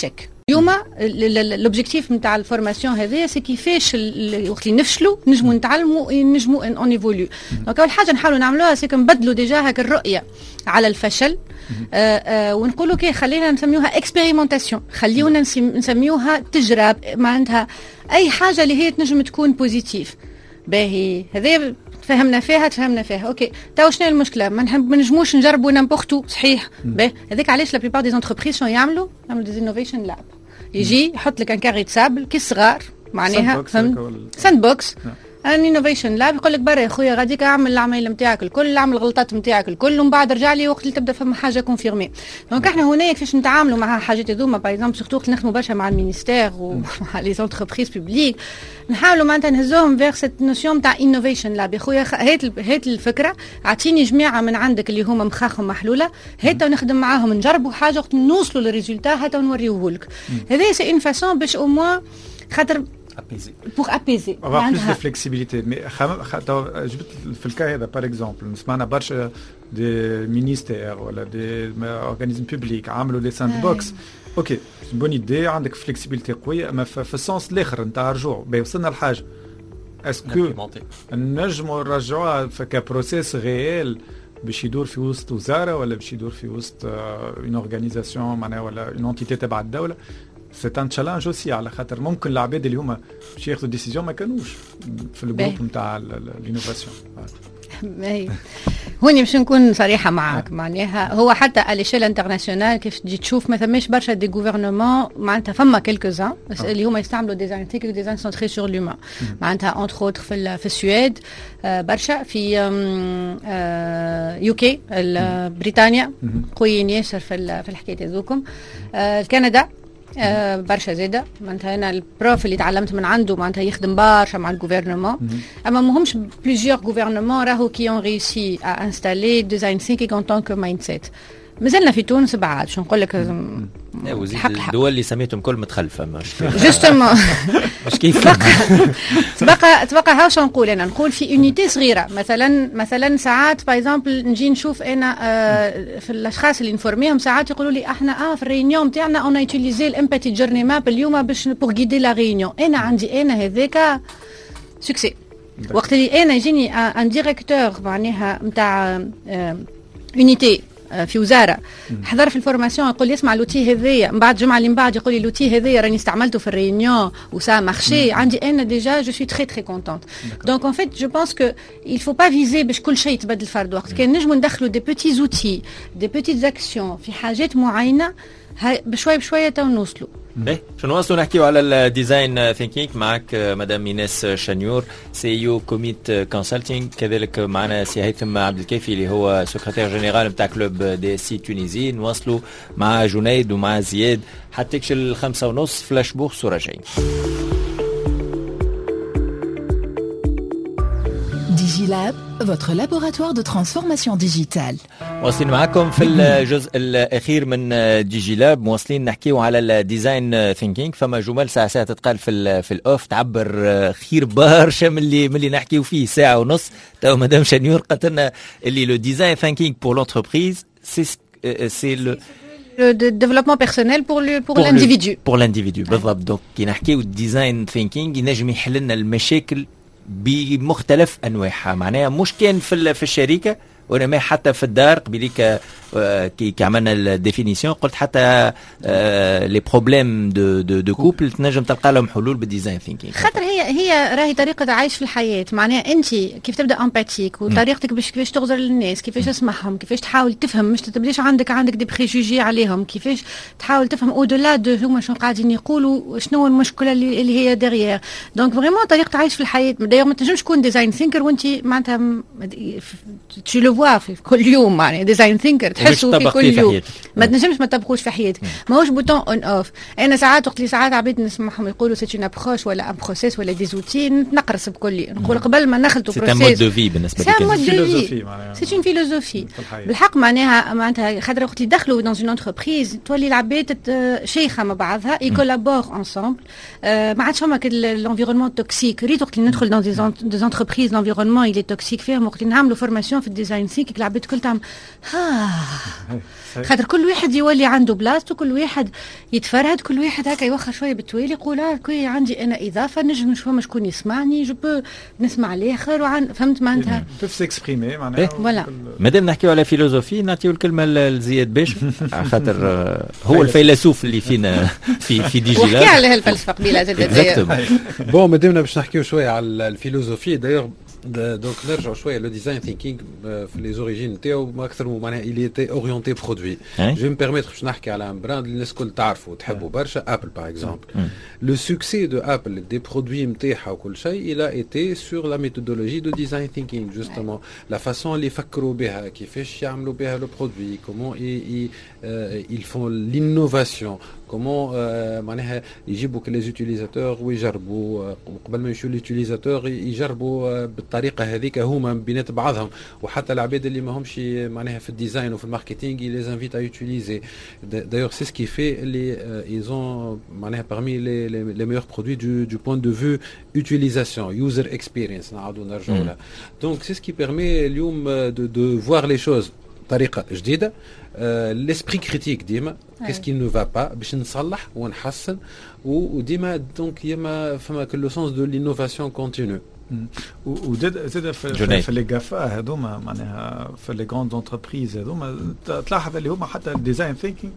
S3: اليوم لوبجيكتيف نتاع الفورماسيون هذايا سي كيفاش وقت اللي نفشلوا نجموا نتعلموا نجموا اون ايفوليو. دونك اول حاجه نحاولوا نعملوها سي نبدلوا ديجا هاك الرؤيه على الفشل، آه آه ونقولوا كي خلينا نسميوها اكسبيريمونتاسيون، خليونا نسميوها تجرب، معناتها اي حاجه اللي هي تنجم تكون بوزيتيف. باهي هذا تفهمنا فيها تفهمنا فيها اوكي. تو شنو المشكله؟ ما نجموش نجربوا نامبورتو صحيح. باهي هذاك علاش لا بليبار دي زونتربريز شنو يعملوا؟ يعملوا دي انوفيشن لاب، يجي يحط لك ان كاري سابل كي صغار معناها فهمت ساند بوكس ان انوفيشن لاب، يقول لك برا يا خويا غاديك اعمل العمل نتاعك الكل، اعمل الغلطات نتاعك الكل، ومن بعد رجع لي وقت اللي تبدا فما حاجه كونفيرمي. دونك احنا هنا كيفاش نتعاملوا مع حاجات هذوما باغ اكزومبل سورتو وقت نخدموا برشا مع المينيستير ومع لي زونتربريز بوبليك، نحاولوا معناتها نهزوهم فيغ سيت نوسيون تاع انوفيشن لاب. يا خويا هات هات الفكره، اعطيني جماعه من عندك اللي هما مخاخهم محلوله، هات ونخدم معاهم نجربوا حاجه وقت نوصلوا للريزولتا هات ونوريوهولك. هذا سي اون فاسون باش او موان خاطر
S5: apaiser.
S3: Pour apaiser.
S4: On va avoir plus de flexibilité. Mais في الكا هذا par exemple نسمعنا برشا des ministères ولا des organismes publics عملوا des sandbox. اوكي بون ايدي، عندك فلكسبيليتي قويه، اما في السونس الاخر نتاع الرجوع باهي وصلنا لحاجه اسكو نجموا نرجعوها كبروسيس ريال باش يدور في وسط وزاره ولا باش يدور في وسط اون اورغانيزاسيون معناها ولا اون انتيتي تبع الدوله. سي ان تشالنج اوسي، على خاطر ممكن العباد اللي هما باش ياخذوا ديسيزيون ما كانوش في الجروب نتاع الانوفاسيون.
S3: هوني باش نكون صريحه معك، معناها هو حتى على ليشيل انترناسيونال كيف تجي تشوف ما ثماش برشا دي غوفرنمون معناتها فما كيلكوزان اللي هما يستعملوا دي زانتيك دي زان سونتري سور لومان، معناتها اونتر اوتر في في السويد برشا، في يوكي بريطانيا قويين ياسر في في الحكايه هذوكم، كندا آه برشا زاده. معناتها انا البروف اللي تعلمت من عنده معناتها يخدم برشا مع الجوفرنمون، اما ماهمش بليزيور جوفرنمون راهو كي اون ريسي ا انستالي ديزاين ثينكينغ اون طونك مايند سيت. مازلنا في تونس بعد شو نقول لك
S2: الدول اللي سميتهم كل متخلفه مش
S3: جوستومون
S2: مش كيف
S3: تبقى تبقى هاو شو نقول انا نقول في يونيتي صغيره. مثلا مثلا ساعات باي اكزومبل نجي نشوف انا آه في الاشخاص اللي نفورميهم ساعات يقولوا لي احنا اه في الريونيون تاعنا اون يوتيليزي الامباتي جورني ماب اليوم باش بور غيدي لا ريونيون. انا عندي انا هذاك سكسي وقت اللي انا يجيني ان ديريكتور معناها نتاع يونيتي في وزاره حضر في الفورماسيون يقول لي اسمع لوتي هذايا، من بعد جمعه اللي من بعد يقول لي لوتي هذايا راني استعملته في الريونيون وسا مارشي، عندي انا ديجا جو سوي تري تري كونتونت. دونك اون فيت جو بونس كو il faut pas viser باش كل شيء يتبدل فرد وقت. كان نجموا ندخلوا دي بوتي زوتي دي بوتي زاكسيون في حاجات معينه بشوي بشويه تو نوصلوا.
S2: باهي باش نواصلوا نحكيو على الديزاين ثينكينج معك مدام ايناس شنيور سي او كوميت كونسلتينغ، كذلك معنا سي هيثم عبد الكافي اللي هو سكرتير جينيرال نتاع كلوب دي سي تونيزي. نواصلوا مع جنيد ومع زياد حتى تكشل الخمسة ونص فلاش بورس وراجعين.
S1: Digilab, votre laboratoire de transformation digitale.
S2: واصلين معكم في الجزء الاخير من ديجيلاب، مواصلين نحكيو على الديزاين ثينكينج. فما جمل ساعه ساعه تتقال في في الاوف تعبر خير برشا من اللي من اللي نحكيو فيه ساعه ونص. تو مدام شنيور قالت لنا اللي لو ديزاين ثينكينج بور لونتربريز سي سي لو
S3: le développement personnel pour le pour, pour l'individu
S2: le, pour l'individu بالضبط. دونك كي نحكيو الديزاين ثينكينج ينجم يحل لنا المشاكل بمختلف انواعها، معناها مش كان في في الشركه وانما حتى في الدار. قبيليك كي عملنا الديفينيسيون قلت حتى لي بروبليم دو دو دو كوبل تنجم تلقى لهم حلول بالديزاين ثينكينج.
S3: خاطر هي هي راهي طريقه عيش في الحياه، معناها انت كيف تبدا امباتيك وطريقتك باش كيفاش تغزر للناس، كيفاش تسمعهم، كيفاش تحاول تفهم، مش تبداش عندك عندك دي بريجوجي عليهم، كيفاش تحاول تفهم او دولا دو هما شنو قاعدين يقولوا، شنو المشكله اللي, اللي هي ديريير. دونك فريمون طريقه عيش في الحياه. دايوغ ما تنجمش تكون ديزاين ثينكر وانت معناتها تشي لو فوا كل يوم، معناها ديزاين ثينكر تحسوا في كل يوم ما تنجمش ما تطبقوش في حياتك. ماهوش بوتون اون اوف. انا ساعات وقت اللي ساعات عبيد نسمعهم يقولوا سيت اون ابروش ولا ان بروسيس ولا دي زوتي نقرص بكل نقول قبل ما نخلطوا بروسيس
S2: سي مود دو في بالنسبه لي
S3: سي فيلوزوفي سي اون فيلوزوفي بالحق. معناها معناتها خاطر وقت يدخلوا دون اون انتربريز تولي العباد شيخه مع بعضها يكولابور انصامبل. ما عادش فما l'environnement توكسيك. ريت وقت ندخل دون دي انتربريز l'environnement il est toxique فيهم. وقت نعملوا فورماسيون في الديزاين ديزاين ثينكينغ العباد كل تعمل ها خاطر كل واحد يولي عنده بلاصته كل واحد يتفرهد كل واحد هكا يوخر شويه بالتوالي يقول اه كوي عندي انا اضافه نجم نشوف شكون يسمعني جو بو نسمع الاخر وعن فهمت معناتها
S4: بيف سيكسبريمي معناها
S3: فوالا
S2: مادام نحكيو على فيلوزوفي نعطيو الكلمه لزياد باشا خاطر هو الفيلسوف اللي فينا في في ديجي
S3: وحكي على هالفلسفه قبيله زاد
S6: بون مادامنا باش نحكيو شويه على الفيلوزوفي دايوغ دونك نرجعوا شويه لو ديزاين ثينكينغ في لي زوريجين نتاعو اكثر معناها il était orienté produit. Je vais me permettre باش نحكي على un brand اللي الناس الكل تعرفوا وتحبوا برشا ابل باغ اكزومبل. Le succès de Apple des produits نتاعها وكل شيء il a été sur la méthodologie de design thinking justement la façon اللي يفكروا بها كيفاش يعملوا بها le produit comment ils, ils, ils font l'innovation comment معناها يجيبوا que les utilisateurs ويجربوا قبل ما يمشوا l'utilisateur يجربوا بالطريقه هذيك هما بينات بعضهم وحتى العباد اللي ما همش معناها في الديزاين وفي الماركتينغ ils les invitent à utiliser d'ailleurs c'est ce qui fait les ils ont معناها parmi les les, les meilleurs produits du du point de vue utilisation user experience نعاودوا نرجعوا لها donc c'est ce qui permet اليوم de de voir les choses بطريقه جديده l'esprit critique ديما qu'est-ce qui ne va pas باش نصلح ونحسن وديما دونك يما فما كل سونس دو لينوفاسيون كونتينيو
S4: وزاد زاد في, في لي غافا هذوما معناها في لي غراند انتربريز هذوما تلاحظ اللي هما حتى الديزاين ثينكينغ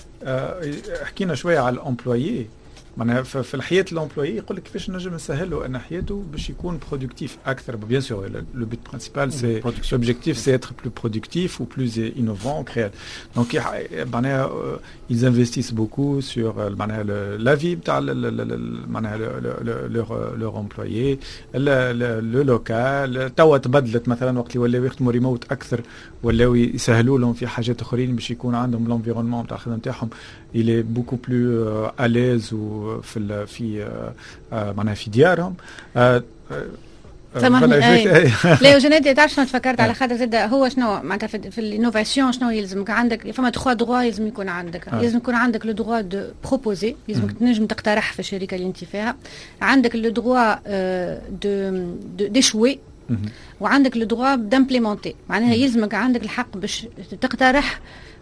S4: حكينا شويه على الامبلويي معناها في الحياه الامبلويي يقول لك كيفاش نجم نسهل له ان حياته باش يكون برودكتيف اكثر بيان سور لو بيت برينسيبال سي l'objectif c'est être plus productif ou plus innovant créatif donc معناها ils investissent beaucoup sur معناها la vie تاع معناها leur leur employé le local توا تبدلت مثلا وقت اللي ولاو يخدموا ريموت اكثر ولاو يسهلوا لهم في حاجات اخرين باش يكون عندهم l'environnement تاع الخدمه تاعهم il est beaucoup plus à l'aise و في في معناها في ديارهم
S3: سامحني لا وجنادي تعرف شنو تفكرت على خاطر زاد هو شنو معناتها في الانوفاسيون شنو يلزمك عندك فما تخوا دغوا يلزم يكون عندك لازم يكون عندك لو دغوا دو بروبوزي لازمك تنجم تقترح في الشركه اللي انت فيها عندك لو دغوا دو ديشوي وعندك لو دغوا دامبليمونتي معناها يلزمك عندك الحق باش تقترح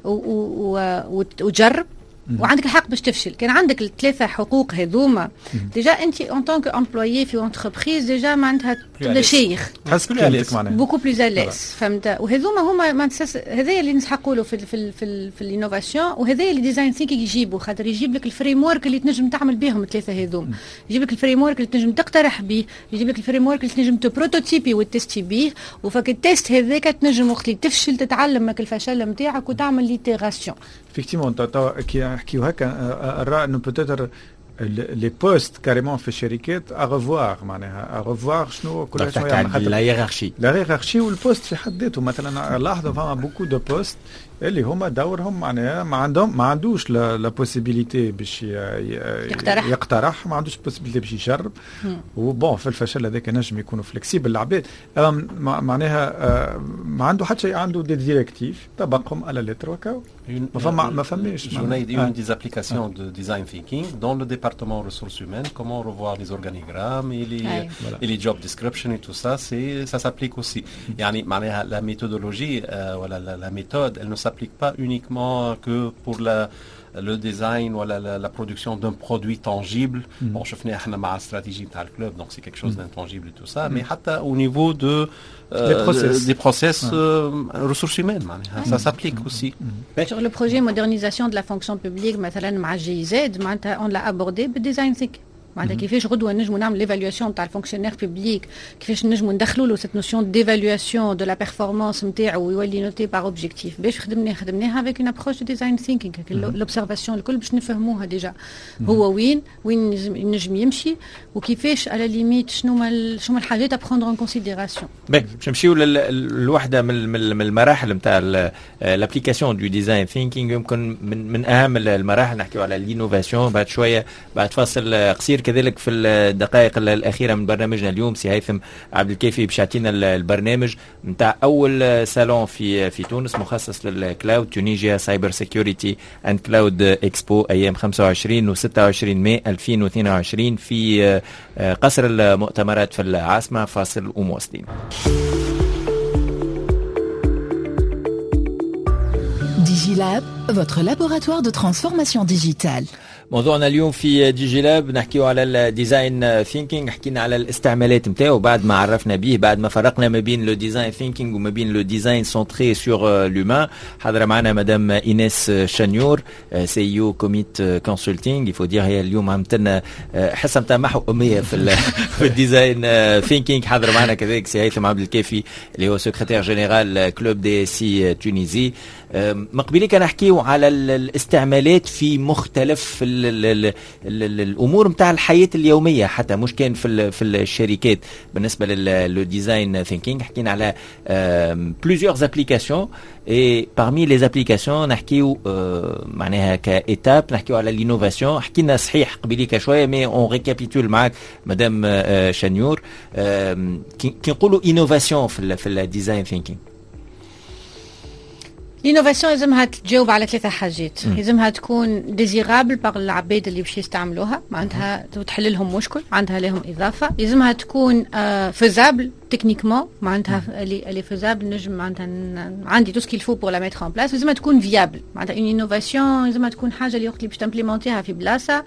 S3: وتجرب وعندك الحق باش تفشل كان عندك الثلاثه حقوق هذوما ديجا انت اون طونك امبلويي في انتربريز ديجا معناتها تبدا شيخ
S4: تحس بكلمتك معناها
S3: بوكو بلوز اليس فهمت وهذوما هما هذايا اللي نسحقوا له في في في, في الانوفاسيون وهذايا اللي ديزاين ثينكينغ يجيبوا خاطر يجيب لك الفريم ورك اللي تنجم تعمل بهم الثلاثه هذوما يجيب لك الفريم ورك اللي تنجم تقترح به يجيب لك الفريم ورك اللي تنجم تبروتوتيبي وتستي به وفك التيست هذاك تنجم وقت اللي تفشل تتعلم ماك الفشل نتاعك وتعمل ليتيراسيون
S4: effectivement كي نحكيو هكا نرى انه بوتيتر لي بوست كاريمون في الشركات ارفوار معناها ارفوار شنو كل شويه
S2: يعمل لا هيرارشي
S4: لا هيرارشي والبوست في حد ذاته مثلا لاحظوا فما بوكو دو بوست اللي هما دورهم معناها ما عندهم ما عندوش لا بوسيبيليتي باش
S3: يقترح
S4: يقترح ما عندوش بوسيبيليتي باش يجرب وبون في الفشل هذاك نجم يكونوا فليكسيبل العباد معناها ما عنده حتى شيء عنده دي ديريكتيف طبقهم على لتر وكاو ما فما ما فماش
S5: جونايد une des applications de design thinking dans le département ressources humaines comment revoir les organigrammes et les et les job descriptions et tout ça c'est ça s'applique aussi يعني معناها la méthodologie ولا la méthode elle ne s'applique pas uniquement que pour la le design ou la, la, la production d'un produit tangible. Mm. Bon, je finis avec la stratégie de le club, donc c'est quelque chose mm. d'intangible et tout ça. Mm. Mais حتى au niveau de euh,
S4: des process,
S5: des process ouais. euh, ressources humaines, ouais. ça s'applique mm. aussi.
S3: Mm. Sur le projet modernisation de la fonction publique, مثلا مع جي زد معناتها on l'a abordé بالdesign thinking. معناتها كيفاش غدوه نجموا نعمل ليفالواسيون تاع الفونكسيونير بوبليك كيفاش نجموا ندخلوا له سيت نوسيون ديفالواسيون دو لا بيرفورمانس نتاعو ويولي نوتي بار اوبجيكتيف باش خدمناه خدمناها افيك اون ابروش ديزاين ثينكينغ لوبسيرفاسيون الكل باش نفهموها ديجا هو وين وين نجم يمشي وكيفاش على ليميت شنو ما شنو الحاجات ا بروندر ان كونسيديراسيون
S2: باهي باش نمشيو للوحده من من المراحل نتاع لابليكاسيون دو ديزاين ثينكينغ يمكن من من اهم المراحل نحكيو على الانوفاسيون بعد شويه بعد فاصل قصير كذلك في الدقائق الأخيرة من برنامجنا اليوم سي هيثم عبد الكافي باش يعطينا البرنامج نتاع أول صالون في في تونس مخصص للكلاود تونيجيا سايبر سيكيورتي اند كلاود اكسبو أيام خمسة وعشرين و ستة وعشرين ماي ألفين واثنين وعشرين في قصر المؤتمرات في العاصمة. فاصل ومواصلين.
S1: DigiLab, votre laboratoire de transformation digitale.
S2: موضوعنا اليوم في ديجي لاب نحكيه على الديزاين ثينكينج. حكينا على الاستعمالات نتاعو بعد ما عرفنا به، بعد ما فرقنا ما بين لو ديزاين ثينكينج وما بين لو ديزاين سونتري سور لومان. حاضره معنا مدام ايناس شانيور سي يو كوميت كونسلتينغ. يفو دير هي اليوم عملت لنا حصه نتاع محو اميه في في الديزاين ثينكينج. حاضر معنا كذلك سي هيثم عبد الكافي اللي هو سكرتير جنرال كلوب دي سي تونيزي. مقبلي كان نحكيو على الاستعمالات في مختلف ال ال ال ال الامور نتاع الحياه اليوميه، حتى مش كان في في الشركات. بالنسبه للديزاين ثينكينج حكينا على بليزيورز ابليكاسيون، اي parmi les applications نحكيو معناها كايتاب نحكيو على الانوفاسيون. حكينا صحيح قبيليك شويه مي اون ريكابيتول معاك مدام شانيور. كي نقولوا انوفاسيون في في الديزاين ثينكينج،
S3: الانوفاسيون لازمها تجاوب على ثلاثة حاجات. لازمها تكون ديزيرابل باغ العباد اللي باش يستعملوها، معناتها تحل لهم مشكل، عندها لهم اضافه. لازمها تكون فيزابل تكنيكمون، معناتها اللي اللي فيزابل نجم معناتها عندي تو سكيل فو بور لا ميتر ان بلاس. لازمها تكون فيابل، معناتها اون انوفاسيون لازمها تكون حاجه اللي وقت اللي باش تمبليمونتيها في بلاصه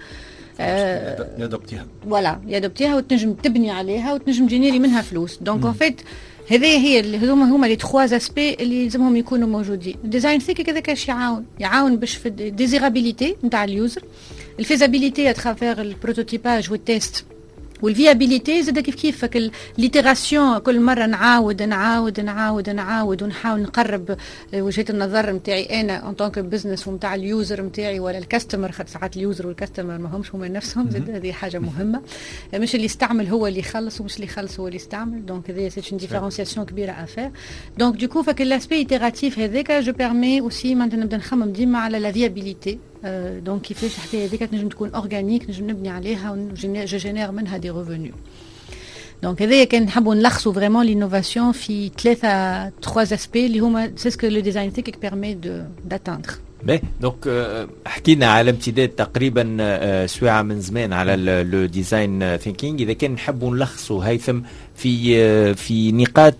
S5: يادوبتيها
S3: فوالا يادوبتيها وتنجم تبني عليها وتنجم تجينيري منها فلوس. دونك ان فيت هذه هي اللي هما هما لي تخوا اسبي اللي لازمهم يكونوا موجودين. الديزاين ثينكينغ هذاك اش يعاون يعاون باش في الديزيرابيليتي نتاع اليوزر، الفيزابيليتي اترافير البروتوتيباج والتيست، والفيابيليتي زاد كيف كيف ليتيراسيون. كل مره نعاود نعاود نعاود نعاود ونحاول نقرب وجهه النظر نتاعي انا ان طونك بزنس ومتاع اليوزر نتاعي ولا الكاستمر. خاطر ساعات اليوزر والكاستمر ما همش هما نفسهم، زاد هذه حاجه مهمه. مش اللي يستعمل هو اللي يخلص ومش اللي يخلص هو اللي يستعمل. دونك هذه سي اون ديفيرونسياسيون كبيره افير. دونك دوكو فك لاسبي ايتيراتيف هذاك جو بيرمي اوسي معناتها نبدا نخمم ديما على لا فيابيليتي. دونك كيفاش حتى هذيك تنجم تكون اورغانيك، نجم نبني عليها وجو جينير منها دي ريفوني. دونك هذايا كان نحبوا نلخصوا فريمون لينوفاسيون في ثلاثه تخوا اسبي اللي هما سي سكو لو ديزاين ثينكينغ بيرمي دو داتاندر.
S2: باهي دونك حكينا على امتداد تقريبا سواعه من زمان على لو ديزاين ثينكينغ. اذا كان نحبوا نلخصوا هيثم في في نقاط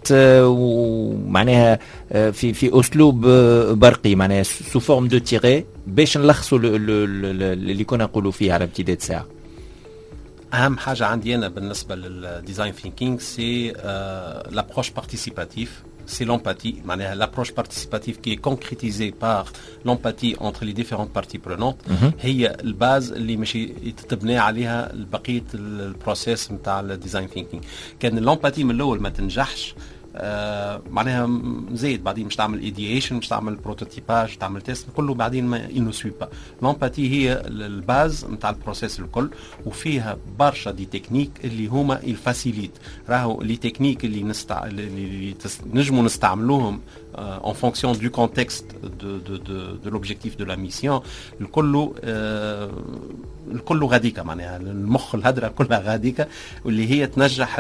S2: ومعناها في في اسلوب برقي، معناها سو فورم دو تيري، باش نلخصوا اللي كنا نقولوا فيه على امتداد ساعه.
S5: اهم حاجه عندي انا بالنسبه للديزاين ثينكينغ سي لابروش بارتيسيباتيف، c'est l'empathie. L'approche participative qui est concrétisée par l'empathie entre les différentes parties prenantes هي الباز اللي ماشي تتبنى عليها بقيه البروسيس نتاع الديزاين ثينكينغ. كان الامباتي من الاول ما تنجحش آه معناها زيد بعدين مش تعمل ايديشن، مش تعمل بروتوتيباج، تعمل تيست، كله بعدين ما انو سوي با. لامباتي هي الباز نتاع البروسيس الكل، وفيها برشا دي تكنيك اللي هما الفاسيليت. راهو لي تكنيك اللي نستع اللي نجموا نستعملوهم en fonction du contexte de de de de l'objectif de la mission. الكل آه الكل غاديكا، معناها المخ الهدره كلها غاديكا، واللي هي تنجح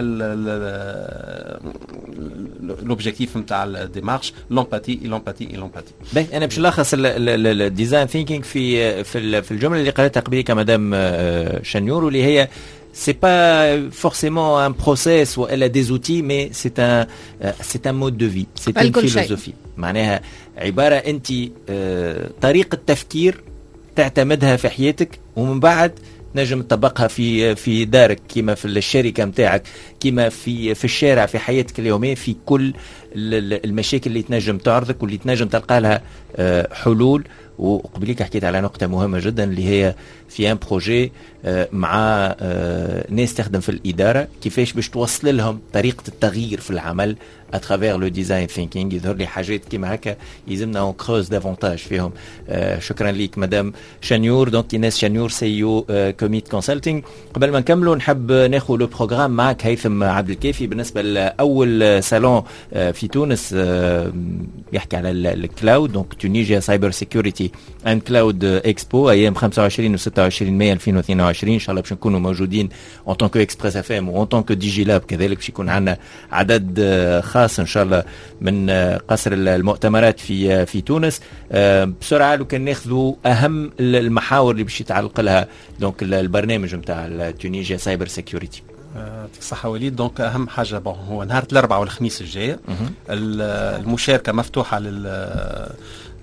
S5: لوبجيكتيف نتاع الديمارش لومباتي لومباتي لومباتي.
S2: باهي انا باش نلخص الديزاين ثينكينغ في في الجمله اللي قالتها قبيله مدام شانيور، واللي هي c'est pas forcément un process ou elle a des outils, mais c'est un euh, c'est un mode de vie, c'est une philosophie. معناها عبارة أنت آه طريقة تفكير تعتمدها في حياتك، ومن بعد نجم تطبقها في في دارك، كما في الشركة متاعك، كما في في الشارع، في حياتك اليومية، في كل المشاكل اللي تنجم تعرضك واللي تنجم تلقى لها آه حلول. وقبليك حكيت على نقطة مهمة جدا اللي هي في ان بروجي مع ناس تخدم في الإدارة، كيفاش باش توصل لهم طريقة التغيير في العمل اترافير لو ديزاين ثينكينغ. يظهر لي حاجات كيما هكا يلزمنا اون كروز دافونتاج فيهم. آه شكرا ليك مدام شانيور. دونك ايناس شانيور سي يو كوميت كونسلتينغ. قبل ما نكملوا نحب ناخذ لو بروغرام معك هيثم عبد الكافي بالنسبة لأول صالون آه في تونس آه يحكي على الكلاود، دونك تونيجيا سايبر سيكوريتي اند كلاود اكسبو ايام خمسة وعشرين و ستة وعشرين مايو ألفين واثنين وعشرين. ان شاء الله باش نكونوا موجودين اون طونكو اكسبريس اف ام وان طونكو ديجي لاب كذلك. باش يكون عندنا عدد خاص ان شاء الله من قصر المؤتمرات في في تونس. بسرعه لو كان ناخذوا اهم المحاور اللي باش يتعلق لها دونك البرنامج نتاع تونيجيا سايبر سيكوريتي.
S5: يعطيك الصحة وليد. دونك أهم حاجة بون هو نهار الأربعاء والخميس الجاية المشاركة مفتوحة لل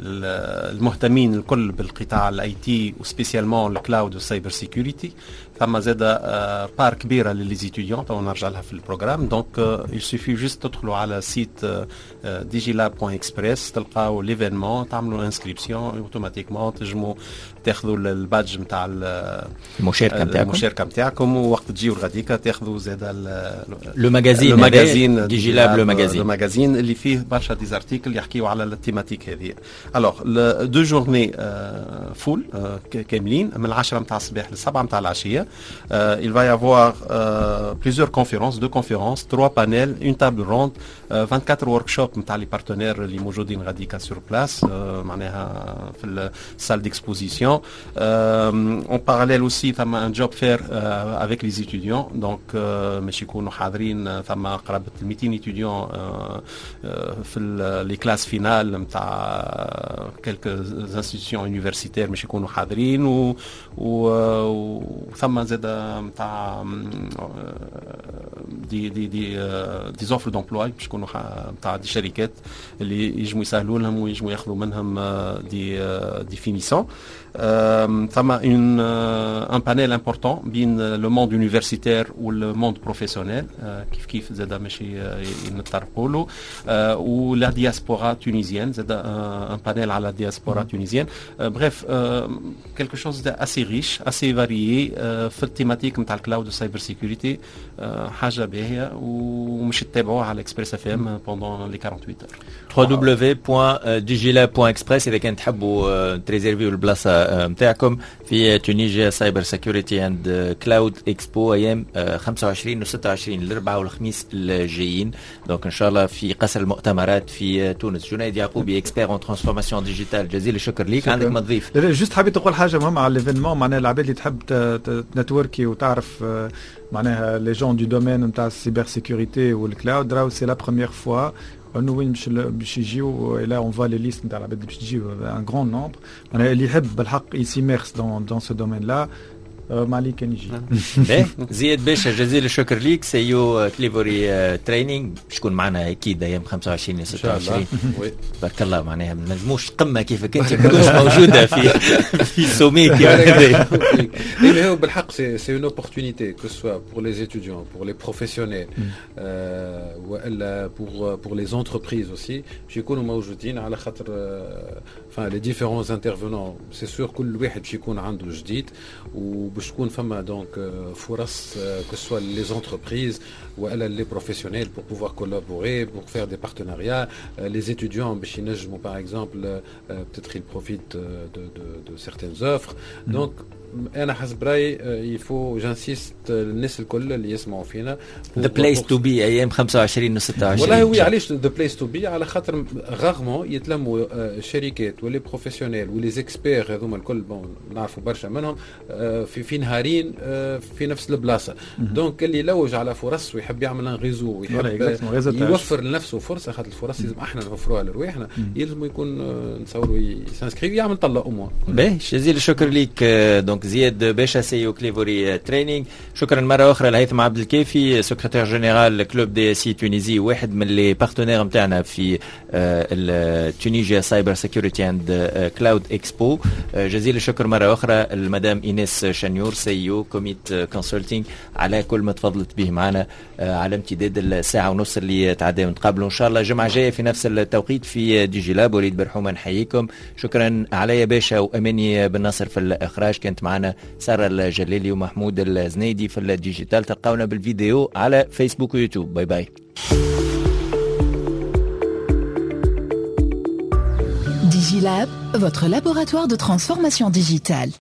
S5: المهتمين الكل بالقطاع الاي تي وسبيسيالمون الكلاود والسايبر سيكوريتي. ثم زاد بار كبيره لليزيتيديون تو نرجع لها في البروغرام. دونك يسوفي جوست تدخلوا على سيت ديجيلاب بوان اكسبريس تلقاو ليفينمون تعملوا انسكريبسيون اوتوماتيكمون تنجموا تاخذوا البادج نتاع
S2: المشاركه نتاعكم
S5: المشاركه نتاعكم ووقت تجيو غاديكا تاخذوا زاد
S2: لو ماغازين
S5: لو ماغازين
S2: ديجيلاب لو ماغازين
S5: لو ماغازين اللي فيه برشا ديزارتيكل يحكيوا على التيماتيك هذه. الوغ دو جورني فول كاملين من العشرة نتاع الصباح للسبعة نتاع العشيه. Euh, il va y avoir euh, plusieurs conférences, deux conférences, trois panels, une table ronde, euh, vingt-quatre workshops نتاع les partenaires اللي موجودين غاديكا sur place euh, معناها في الsalle d'exposition. Euh, en parallèle aussi ثم un job fair euh, avec les étudiants. donc euh, باش يكونوا حاضرين ثم قرابة مئتين étudiants euh, euh, في les classes finales نتاع quelques institutions universitaires باش يكونوا حاضرين و, و, و ثم زاد نتاع دي دي دي دي زوفر دومبلوا باش يكونوا نتاع دي شركات اللي يجموا يسهلوا لهم ويجموا ياخذوا منهم دي دي فينيسون. ثم ان ان بانيل امبورطون بين لو موند يونيفرسيتير والموند موند بروفيسيونيل كيف كيف زاد ماشي نتطرقوا له. ولا دياسبورا تونيزيان زاد ان بانيل على الدياسبورا تونيزيان. بريف quelque chose d'assez riche assez varié في التيماتيك نتاع الكلاود والسايبر سيكوريتي. حاجه باهيه ومش تتابعوها على اكسبريس اف ام بوندون لي ثمانية وأربعين.
S2: دبليو دبليو دبليو بوان ديجيلاب بوان اكسبريس اذا كان تحبوا تريزيرفيو البلاصه نتاعكم في تونيجيا سايبر سيكوريتي اند كلاود اكسبو ايام خمسة وعشرين وستة وعشرين الاربعاء والخميس الجايين. دونك ان شاء الله في قصر المؤتمرات في تونس. جنيد يعقوبي اكسبير اون ترانسفورماسيون ديجيتال جزيل الشكر ليك. عندك ما تضيف؟
S4: جوست حبيت تقول حاجه مهمه على الايفينمون معناها العباد اللي تحب نتوركي وتعرف معناها لي جون دو دومين نتاع السيبر سيكوريتي والكلاود راهو سي لا بروميير فوا انه وين باش باش يجيو لا اون فوا لي ليست نتاع العباد اللي باش تجيو ان غران نومبر معناها اللي يحب بالحق يسيميرس دون دون سو دومين لا ما عليك كان يجي.
S2: زياد باشا جزيل الشكر ليك. سيو كليفوري تريننج شكون معنا اكيد ايام خمسة وعشرين و ستة وعشرين بارك الله. معناها ما نجموش قمه كيفك انت ما تكونش موجوده في في سوميك هذا.
S6: اللي هو بالحق سي سي اون اوبورتونيتي كو سوا بور لي ستوديون بور لي بروفيسيونيل والا بور بور لي انتربريز اوسي باش يكونوا موجودين على خاطر فان لي ديفيرونس انترفونون سي سور كل واحد باش يكون عنده جديد وباش تكون فما دونك فرص كو سوا لي زونتربريز والا لي بروفيسيونيل بور بوفوار كولابوري بور فير دي بارتناريا. لي ستوديون باش ينجموا باغ اكزومبل peut-être ils profitent de de de certaines offres. donc انا حسب رايي يفو جانسيست الناس الكل اللي يسمعوا فينا
S2: ذا بليس تو بي ايام خمسة وعشرين و ستة وعشرين.
S6: والله هو علاش ذا بليس تو بي على خاطر غارمون يتلموا شركات ولي بروفيسيونيل ولي زيكسبير هذوما الكل بون نعرفوا برشا منهم في في نهارين في نفس البلاصه. دونك اللي يلوج على فرص ويحب يعمل ان ريزو ويحب يوفر لنفسه فرصه خاطر الفرص لازم احنا نوفروها لرواحنا يلزم يكون نتصوروا يسانسكريو يعمل طلع امور.
S2: باهي جزيل الشكر ليك. دونك زياد باشا سيو كليفوري تريننج. شكرا مرة أخرى لهيثم عبد الكافي سكرتير جنرال كلوب دي سي تونيزي واحد من لي بارتنير نتاعنا في التونيجيا سايبر سيكوريتي اند كلاود اكسبو. جزيل الشكر مرة أخرى المدام إينيس شانيور سيو كوميت كونسلتينج على كل ما تفضلت به معنا على امتداد الساعة ونص اللي تعدى. ونتقابلوا إن شاء الله الجمعة الجاية في نفس التوقيت في ديجيلاب. وليد برحومة نحييكم. شكرا علي باشا وأماني بن ناصر في الإخراج. كانت معنا سارة الجليلي ومحمود الزنيدي في الديجيتال. تلقاونا بالفيديو على فيسبوك ويوتيوب. باي باي.
S1: Digilab, votre laboratoire de transformation digitale.